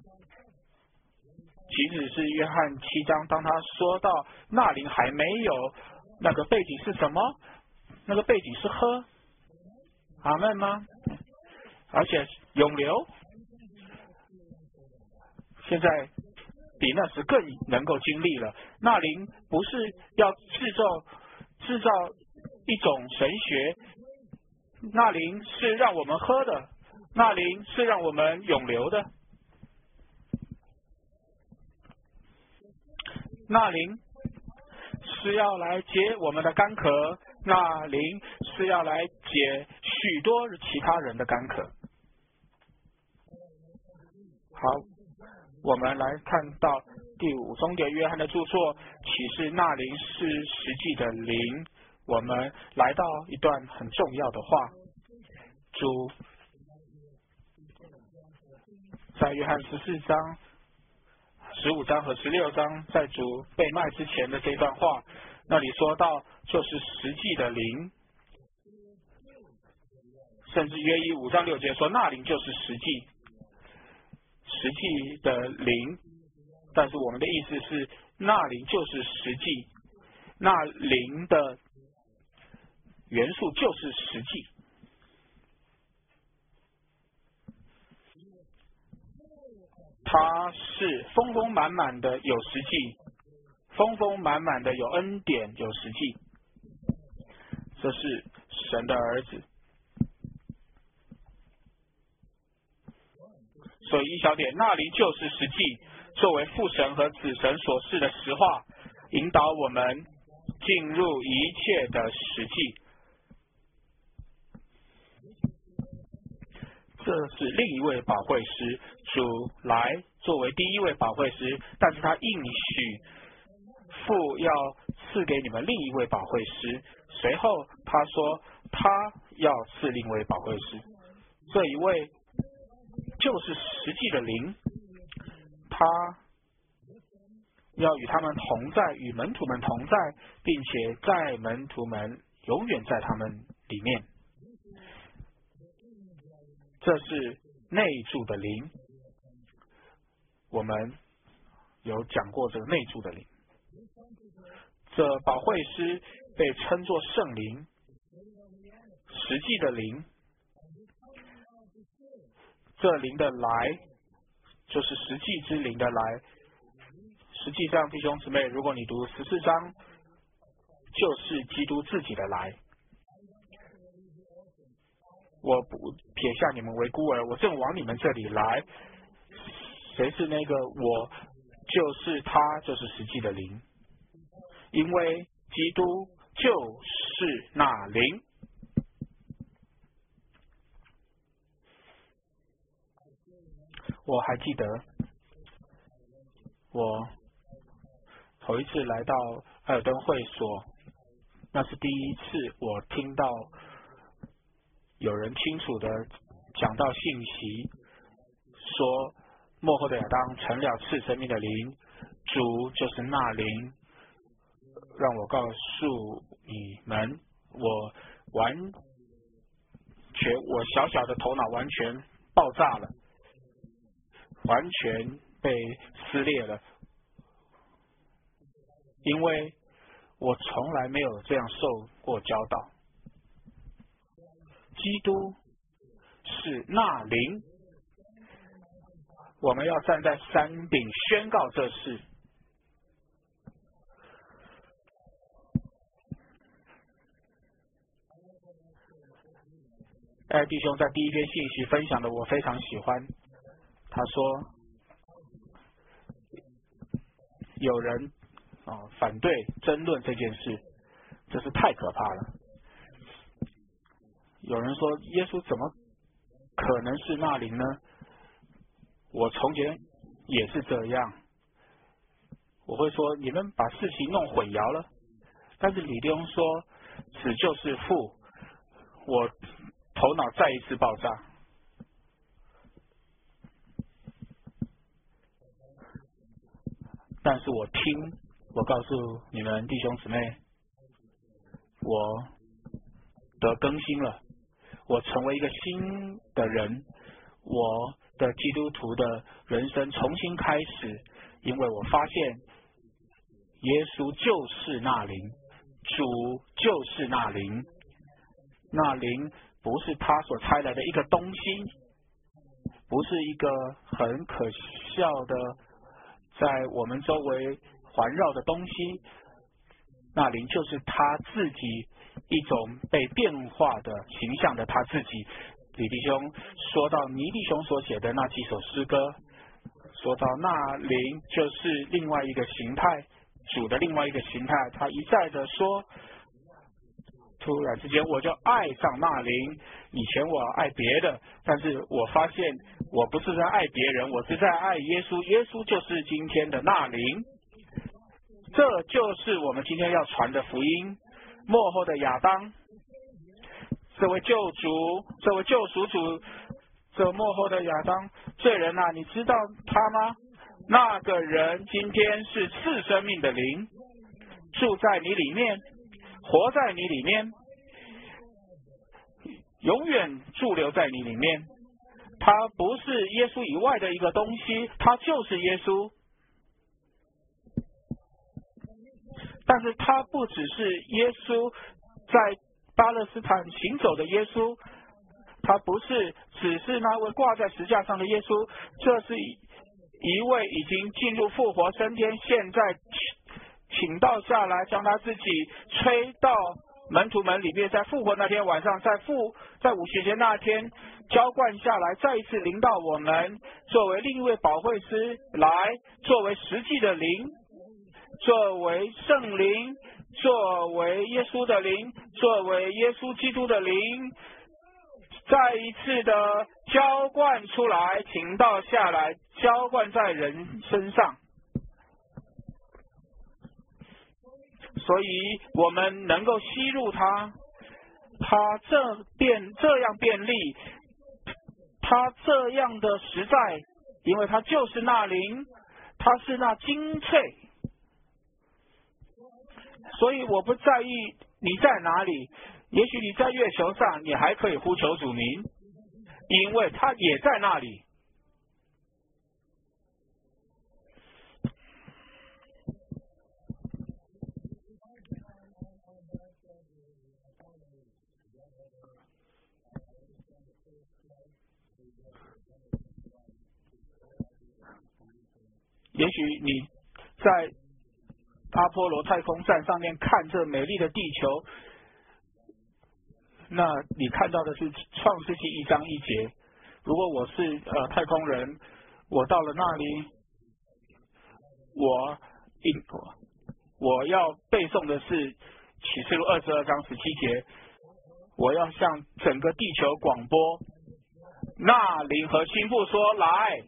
即使是约翰七章，当他说到那灵还没有，那个背景是什么？那个背景是喝，阿们吗？而且永流，现在比那时更能够经历了。那灵不是要制造制造一种神学，那灵是让我们喝的，那灵是让我们永流的。那灵是要来解我们的干渴，那灵是要来解许多其他人的干渴。好，我们来看到第五终点约翰的著作，启示那灵是实际的灵。我们来到一段很重要的话，主在约翰十四章、十五章和十六章，在主被卖之前的这段话， 那里说到就是实际的灵，甚至约一五章六节说那灵就是实际，实际的灵。但是我们的意思是，那灵就是实际，那灵的元素就是实际。它是丰丰满满的有实际，丰丰满满的有恩典有实际，这是神的儿子。所以一小点，那灵就是实际，作为父神和子神所示的实话，引导我们进入一切的实际。这是另一位宝会师，主来作为第一位宝会师，但是他应许父要赐给你们另一位宝会师。随后他说他要赐另一位宝会师，这一位就是实际的灵，他要与他们同在，与门徒们同在，并且在门徒们永远在他们里面。这是内住的灵，我们有讲过这个内住的灵。这保惠师被称作圣灵，实际的灵。这灵的来就是实际之灵的来。实际上，弟兄姊妹，如果你读十四章，就是基督自己的来。我不撇下你们为孤儿，我正往你们这里来。谁是那个我？就是他，就是实际的灵。因为基督就是那灵。我还记得，我头一次来到艾尔登会所，那是第一次我听到有人清楚的讲到信息，说末后的亚当成了赐生命的灵，主就是那灵。让我告诉你们，我完全，我小小的头脑完全爆炸了，完全被撕裂了，因为我从来没有这样受过教导。基督是那灵，我们要站在山顶宣告这事。艾弟兄在第一篇信息分享的我非常喜欢，他说有人、哦、反对争论这件事，这是太可怕了。有人说耶稣怎么可能是那灵呢？我从前也是这样，我会说你们把事情弄混淆了。但是李弟兄说此就是父，我头脑再一次爆炸。但是我听，我告诉你们弟兄姊妹，我得更新了，我成为一个新的人，我的基督徒的人生重新开始，因为我发现耶稣就是那灵，主就是那灵，那灵不是他所差来的一个东西，不是一个很可笑的在我们周围环绕的东西，那灵就是他自己一种被变化的形象的他自己。李弟兄说到倪弟兄所写的那几首诗歌，说到那灵就是另外一个形态，主的另外一个形态，他一再的说，突然之间我就爱上那灵。以前我爱别的，但是我发现我不是在爱别人，我是在爱耶稣，耶稣就是今天的那灵。这就是我们今天要传的福音。末后的亚当，这位救主，这位救赎主，这末后的亚当罪人啊，你知道他吗？那个人今天是赐生命的灵， 住在你里面，活在你里面，永远驻留在你里面。他不是耶稣以外的一个东西，他就是耶稣。但是他不只是耶稣在巴勒斯坦行走的耶稣，他不是只是那位挂在十字架上的耶稣，这是一位已经进入复活升天，现在请到下来，将他自己吹到门徒们里面，在复活那天晚上，在复在五旬节那天浇灌下来，再一次临到我们，作为另一位保惠师来，作为实际的灵，作为圣灵，作为耶稣的灵，作为耶稣基督的灵，再一次的浇灌出来，请到下来，浇灌在人身上。所以我们能够吸入它，它这便这样便利，它这样的实在，因为它就是那灵，它是那精粹。所以我不在意你在哪里，也许你在月球上，你还可以呼求主名，因为他也在那里。也许你在阿波罗太空站上面看这美丽的地球，那你看到的是创世纪一章一节。如果我是呃太空人，我到了那里，我应我要背诵的是启示录二十二章十七节，我要向整个地球广播，那灵和心腹说来，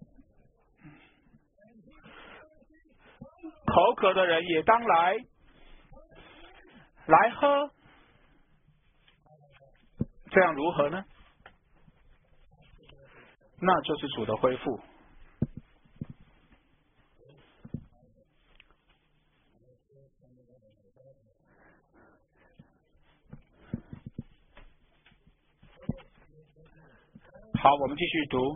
口渴的人也当来，来喝，这样如何呢？那就是主的恢复。好，我们继续读。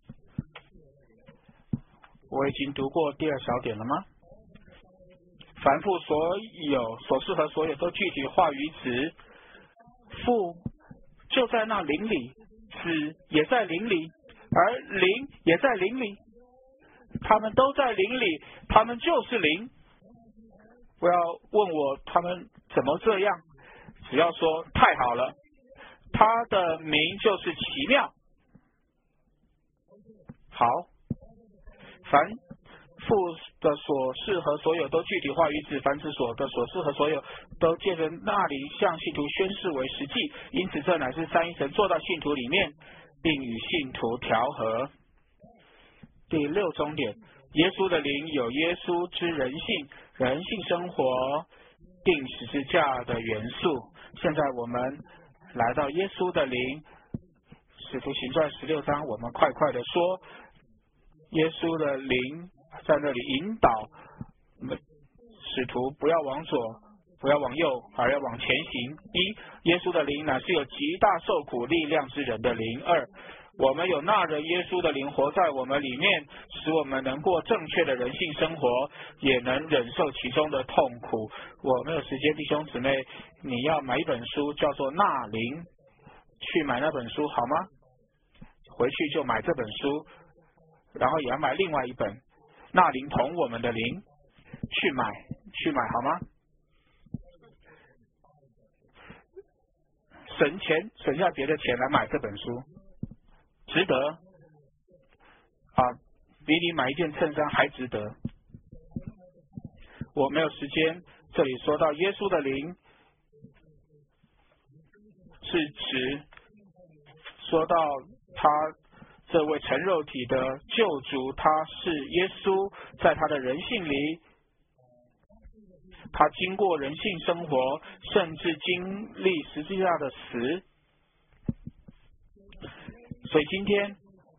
我已经读过第二小点了吗？凡父所有所是和所有都具体化于子，父就在那灵里，子也在灵里，而灵也在灵里，他们都在灵里，他们就是灵。不要问我他们怎么这样，只要说太好了，他的名就是奇妙。好，凡父的所是和所有都具体化于子，凡子所的所是和所有都借着那里向信徒宣示为实际，因此这乃是三一神做到信徒里面，并与信徒调和。第六重点，耶稣的灵有耶稣之人性，人性生活定十字架的元素。现在我们来到耶稣的灵，使徒行传十六章，我们快快的说，耶稣的灵在那里引导使徒不要往左，不要往右，而要往前行。一，耶稣的灵乃是有极大受苦力量之人的灵。二，我们有那人耶稣的灵活在我们里面，使我们能过正确的人性生活，也能忍受其中的痛苦。我没有时间，弟兄姊妹，你要买一本书叫做《那灵》，去买那本书好吗？回去就买这本书，然后也要买另外一本《那灵同我们的灵》，去买去买好吗？省钱，省下别的钱来买这本书，值得啊，比你买一件衬衫还值得。我没有时间，这里说到耶稣的灵是指说到他这位成肉体的救主，他是耶稣，在他的人性里，他经过人性生活，甚至经历十字架的死。所以今天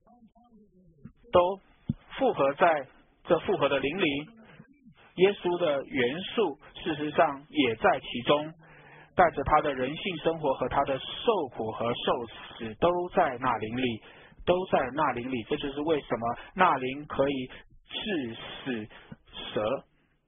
都复合在这复合的灵里，耶稣的元素是事实上也在其中，带着他的人性生活和他的受苦和受死都在那灵里，都在那灵里。这就是为什么那灵可以治死蛇，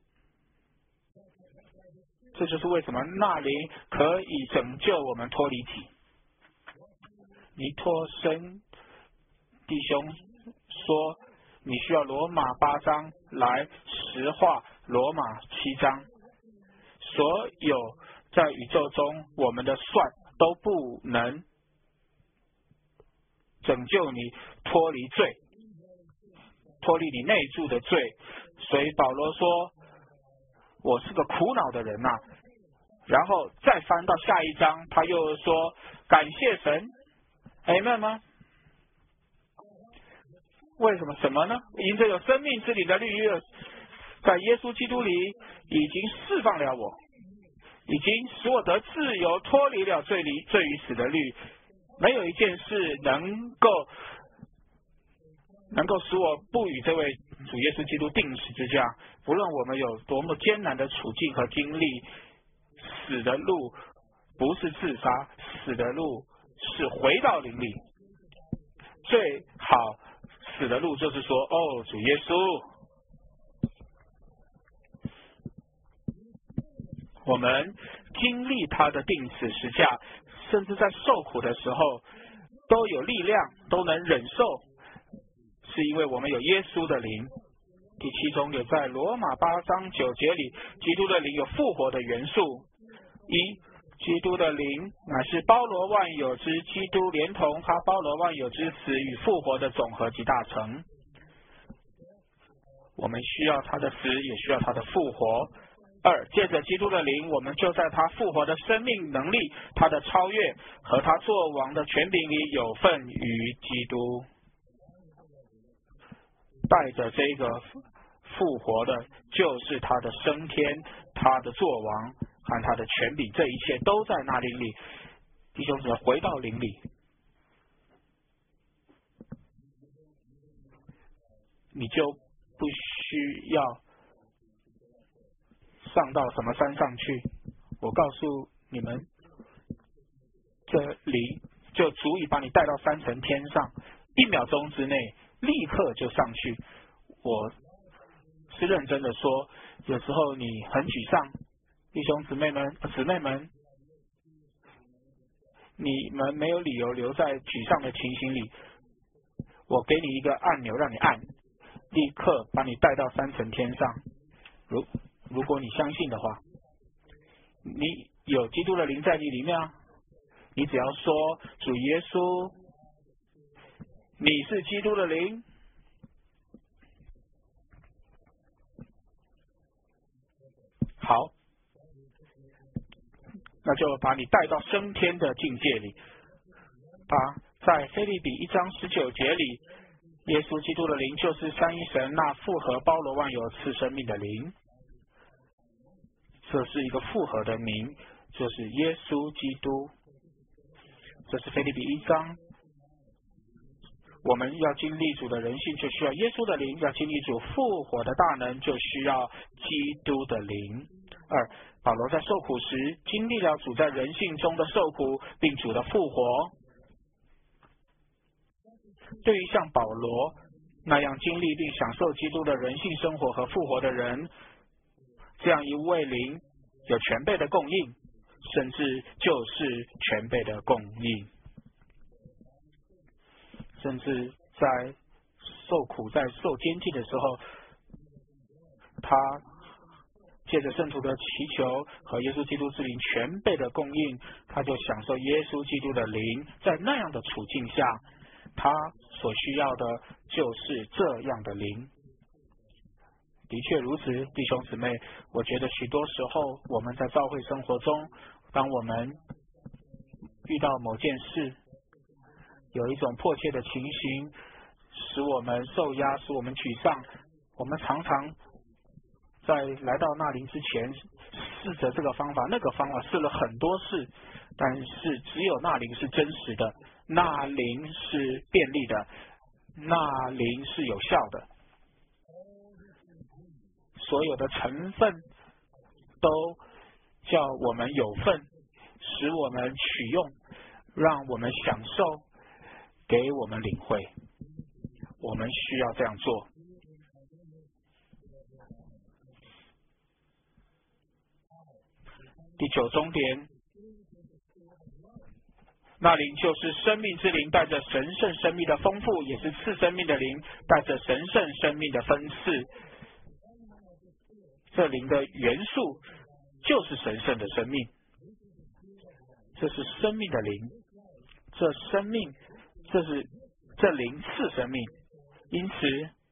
这就是为什么那灵可以拯救我们脱离体。尼托生弟兄说，你需要罗马八章来实化罗马七章。所有在宇宙中我们的算都不能拯救你脱离罪，脱离你内住的罪。所以保罗说，我是个苦恼的人呐、啊。然后再翻到下一章，他又说感谢神，阿们吗？为什么？什么呢？因着有生命之灵的律约，在耶稣基督里已经释放了我，已经使我得自由，脱离了罪离罪与死的律。没有一件事能够能够使我不与这位主耶稣基督定十字架。不论我们有多么艰难的处境和经历，死的路不是自杀，死的路是回到灵里。最好死的路就是说，哦，主耶稣，我们经历他的定死十架，甚至在受苦的时候都有力量，都能忍受，是因为我们有耶稣的灵。第七中有在罗马八章九节里，基督的灵有复活的元素。一，基督的灵乃是包罗万有之基督，连同他包罗万有之死与复活的总和及大成。我们需要他的死，也需要他的复活。二，借着基督的灵，我们就在他复活的生命能力、他的超越和他作王的权柄里有份于基督。带着这个复活的，就是他的升天、他的作王和他的权柄，这一切都在那灵里。弟兄姊妹，回到灵里，你就不需要上到什么山上去。我告诉你们，这灵就足以把你带到三层天上，一秒钟之内立刻就上去。我是认真的说，有时候你很沮丧，弟兄姊妹们、姊妹们，你们没有理由留在沮丧的情形里。我给你一个按钮让你按，立刻把你带到三层天上。如如果你相信的话，你有基督的灵在你里面啊。你只要说，主耶稣，你是基督的灵，好，那就把你带到升天的境界里。把在腓立比一章十九节里，耶稣基督的灵就是三一神那复合包罗万有赐生命的灵。这是一个复合的名，就是耶稣基督。这是腓立比一章。我们要经历主的人性，就需要耶稣的灵；要经历主复活的大能，就需要基督的灵。二，保罗在受苦时经历了主在人性中的受苦，并主的复活。对于像保罗那样经历并享受基督的人性生活和复活的人，这样一位灵有全备的供应，甚至就是全备的供应。甚至在受苦、在受监禁的时候，他借着圣徒的祈求和耶稣基督之灵全备的供应，他就享受耶稣基督的灵。在那样的处境下，他所需要的就是这样的灵。的确如此，弟兄姊妹，我觉得许多时候我们在教会生活中，当我们遇到某件事，有一种迫切的情形使我们受压，使我们沮丧，我们常常在来到那灵之前试着这个方法那个方法，试了很多事，但是只有那灵是真实的，那灵是便利的，那灵是有效的。所有的成分都叫我们有份，使我们取用，让我们享受，给我们领会。我们需要这样做。第九终点，那灵就是生命之灵，带着神圣生命的丰富，也是次生命的灵，带着神圣生命的分次。这灵的元素就是神圣的生命，这是生命的灵，这生命，这是这灵次生命，因此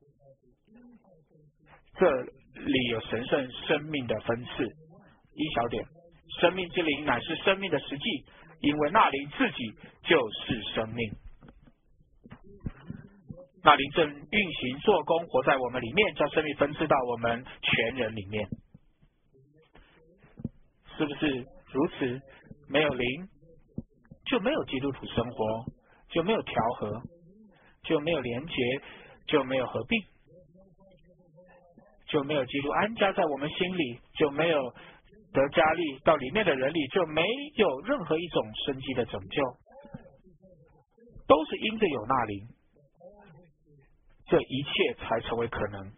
这里有神圣生命的分次。一小点，生命之灵乃是生命的实际，因为那灵自己就是生命。那灵正运行做工，活在我们里面，将生命分赐到我们全人里面。是不是如此？没有灵，就没有基督徒生活，就没有调和，就没有连结，就没有合并，就没有基督安家在我们心里，就没有得加力到里面的人里，就没有任何一种生机的拯救，都是因着有那灵，这一切才成为可能。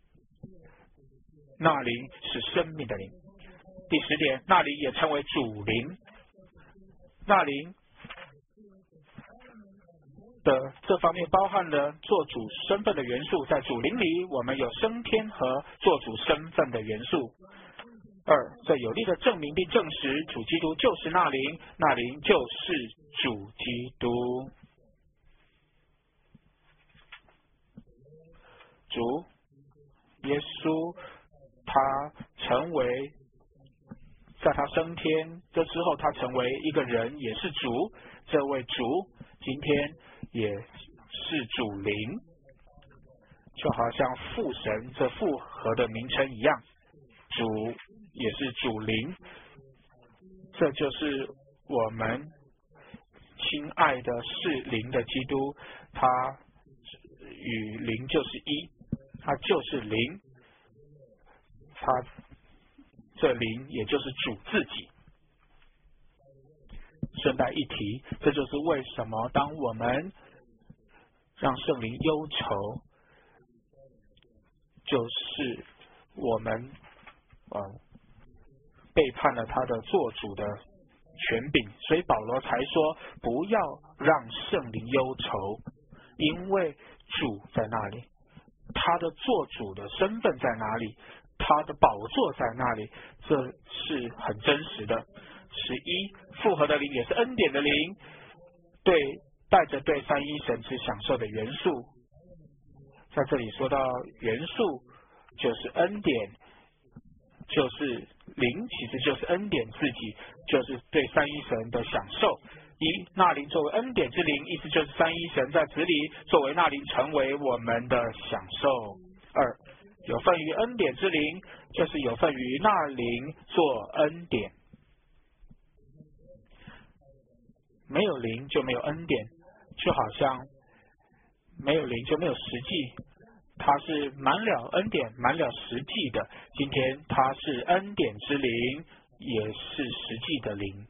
那灵是生命的灵。第十点，那灵也称为主灵。那灵的这方面包含了做主身份的元素，在主灵里我们有升天和做主身份的元素。二，这有力的证明并证实主基督就是那灵，那灵就是主基督。主耶稣他成为在他升天这之后，他成为一个人，也是主。这位主今天也是主灵，就好像父神这复合的名称一样，主也是主灵。这就是我们亲爱的是灵的基督，他与灵就是一，他就是灵，他这灵也就是主自己。顺带一提，这就是为什么当我们让圣灵忧愁，就是我们呃背叛了他的做主的权柄，所以保罗才说不要让圣灵忧愁，因为主在那里，他的做主的身份在哪里，他的宝座在那里，这是很真实的。十一，复合的灵也是恩典的灵，对带着对三一神之享受的元素。在这里说到元素就是恩典，就是灵其实就是恩典自己，就是对三一神的享受。一，那灵作为恩典之灵，意思就是三一神在子里作为那灵成为我们的享受。二，有份于恩典之灵，就是有份于那灵做恩典。没有灵就没有恩典，就好像没有灵就没有实际，它是满了恩典满了实际的，今天它是恩典之灵，也是实际的灵。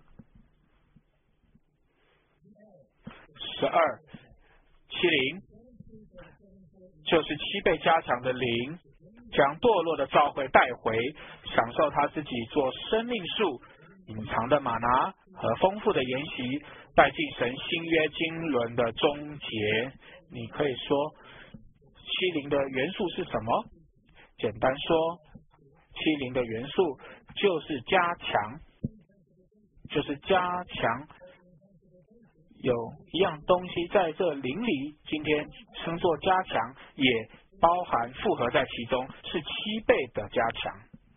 十二，七灵就是七倍加强的灵，将堕落的召会带回，享受他自己做生命树隐藏的玛拿和丰富的筵席，带进神新约经纶的终结。你可以说七灵的元素是什么？简单说，七灵的元素就是加强，就是加强。有一样东西在这灵里，今天称作加强，也包含复合在其中，是七倍的加强。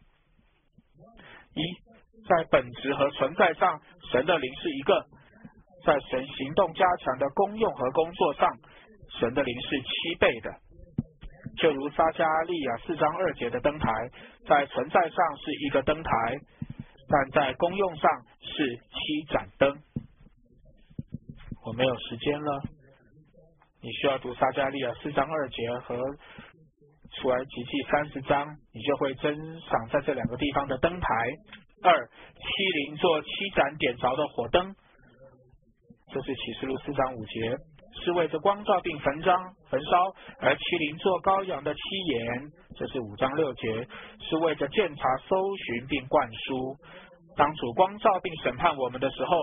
一，在本质和存在上，神的灵是一个；在神行动加强的功用和工作上，神的灵是七倍的。就如撒迦利亚四章二节的灯台，在存在上是一个灯台，但在功用上是七盏灯。我没有时间了，你需要读撒迦利亚四章二节和出来集记三十章，你就会珍赏在这两个地方的灯台。二，七灵座七盏点着的火灯，这是启示录四章五节，是为着光照并焚章焚烧；而七灵座羔羊的七眼，这是五章六节，是为着鉴察、搜寻并灌输。当主光照并审判我们的时候，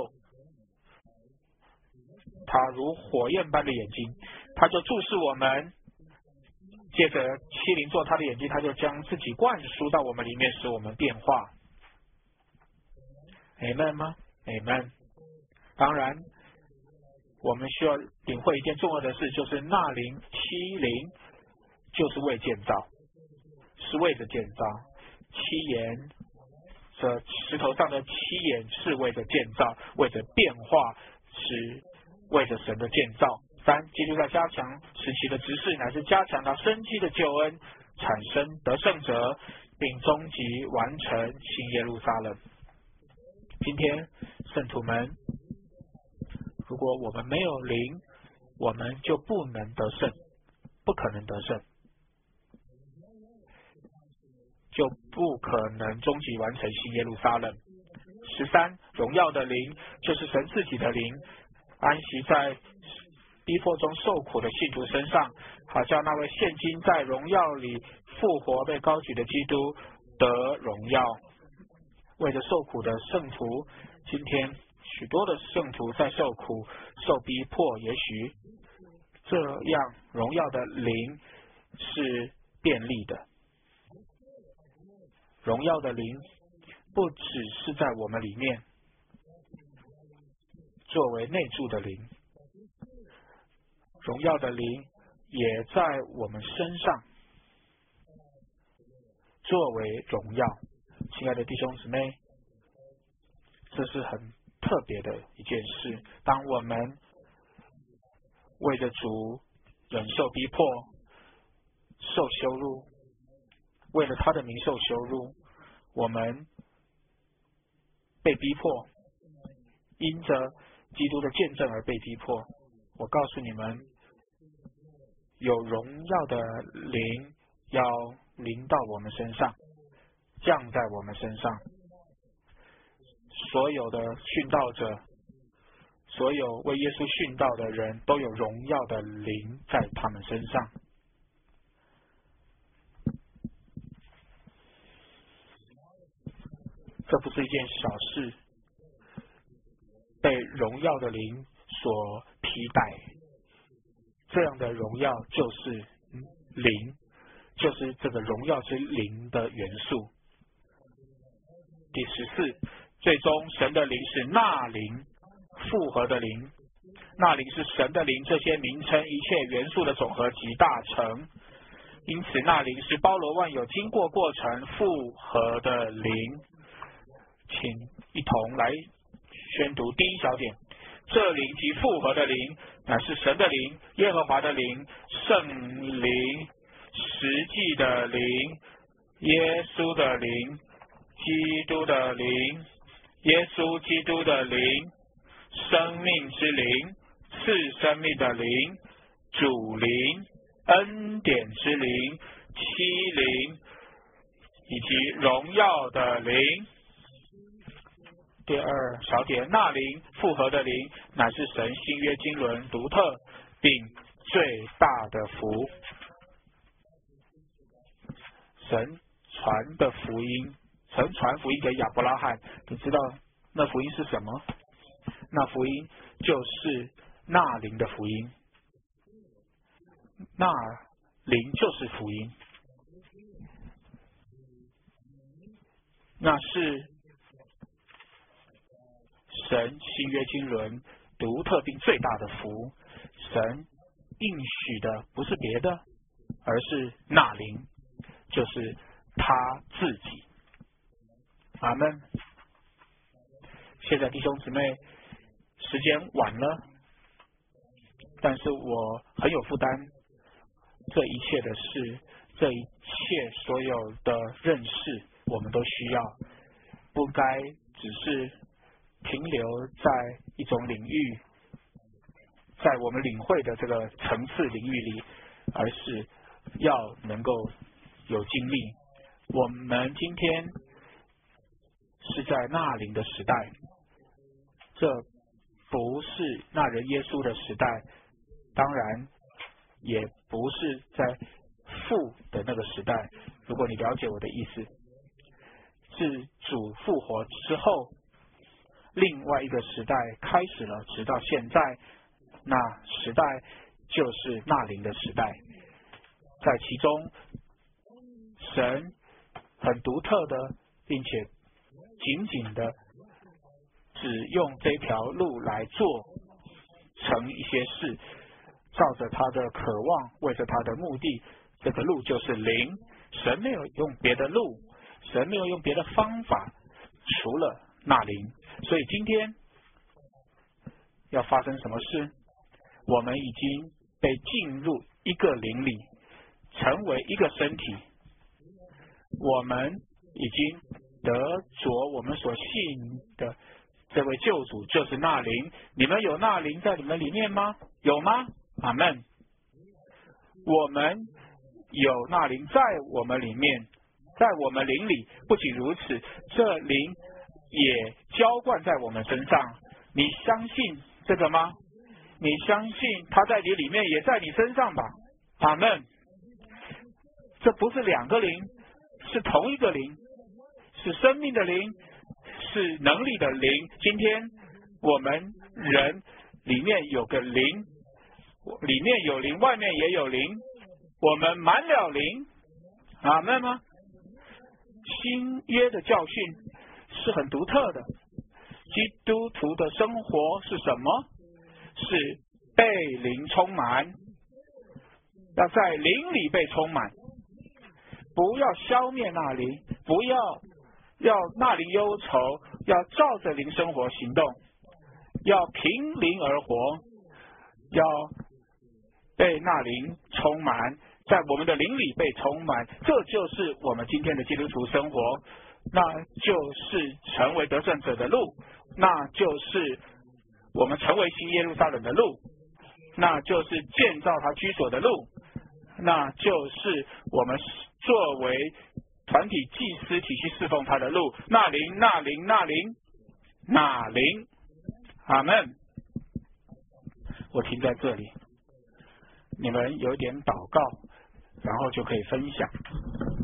他如火焰般的眼睛，他就注视我们，借着七灵座他的眼睛，他就将自己灌输到我们里面，使我们变化。Amen 吗 ？Amen。当然，我们需要领会一件重要的事，就是那灵七灵就是为建造，是为着建造。七眼，这石头上的七眼是为着建造，为着变化，是为着神的建造。三，基督在加强时期的执事，乃是加强他生机的救恩，产生得胜者，并终极完成新耶路撒冷。今天圣徒们，如果我们没有灵，我们就不能得胜，不可能得胜，就不可能终极完成新耶路撒冷。十三，荣耀的灵就是神自己的灵，安息在逼迫中受苦的信徒身上，好叫那位现今在荣耀里复活被高举的基督得荣耀。为着受苦的圣徒，今天许多的圣徒在受苦受逼迫，也许这样荣耀的灵是便利的。荣耀的灵不只是在我们里面，作为内住的灵，荣耀的灵也在我们身上作为荣耀。亲爱的弟兄姊妹，这是很特别的一件事。当我们为着主忍受逼迫、受羞辱，为了他的名受羞辱，我们被逼迫，因着基督的见证而被逼迫。我告诉你们，有荣耀的灵要临到我们身上，降在我们身上。所有的殉道者，所有为耶稣殉道的人，都有荣耀的灵在他们身上。这不是一件小事，被荣耀的灵所替代。这样的荣耀就是灵，就是这个荣耀之灵的元素。第十四，最终神的灵是那灵，复合的灵。那灵是神的灵，这些名称一切元素的总和及大成。因此那灵是包罗万有、经过过程复合的灵。请一同来宣读第一小点。这灵及复合的灵，乃是神的灵、耶和华的灵、圣灵、实际的灵、耶稣的灵、基督的灵、耶稣基督的灵、生命之灵、赐生命的灵、主灵、恩典之灵、七灵，以及荣耀的灵。第二小点，那灵复合的灵，乃是神新约经纶独特并最大的福。神传的福音，神传福音给亚伯拉罕，你知道那福音是什么？那福音就是那灵的福音，那灵就是福音，那是神新约经纶独特并最大的福。神应许的不是别的，而是那灵，就是他自己。阿们。现在弟兄姊妹，时间晚了，但是我很有负担。这一切的事，这一切所有的认识，我们都需要，不该只是停留在一种领域，在我们领会的这个层次领域里，而是要能够有经历。我们今天是在纳灵的时代，这不是那人耶稣的时代，当然也不是在父的那个时代。如果你了解我的意思，自主复活之后，另外一个时代开始了，直到现在，那时代就是纳灵的时代。在其中，神很独特的，并且紧紧的只用这条路来做成一些事，照着他的渴望，为着他的目的，这个路就是灵。神没有用别的路，神没有用别的方法，除了纳灵。所以今天要发生什么事？我们已经被进入一个灵里，成为一个身体。我们已经得着我们所信的这位救主，就是纳灵。你们有纳灵在你们里面吗？有吗？阿们。我们有纳灵在我们里面，在我们灵里。不仅如此，这灵也浇灌在我们身上。你相信这个吗？你相信他在你里面，也在你身上吧？阿们。这不是两个灵，是同一个灵，是生命的灵，是能力的灵。今天我们人里面有个灵，里面有灵，外面也有灵，我们满了灵。阿们吗？新约的教训是很独特的。基督徒的生活是什么？是被灵充满，要在灵里被充满，不要消灭那灵，不要要那灵忧愁，要照着灵生活行动，要凭灵而活，要被那灵充满，在我们的灵里被充满。这就是我们今天的基督徒生活，那就是成为得胜者的路，那就是我们成为新耶路撒冷的路，那就是建造他居所的路，那就是我们作为团体祭司体系侍奉他的路。那灵那灵那灵那灵，阿们。我停在这里，你们有点祷告，然后就可以分享。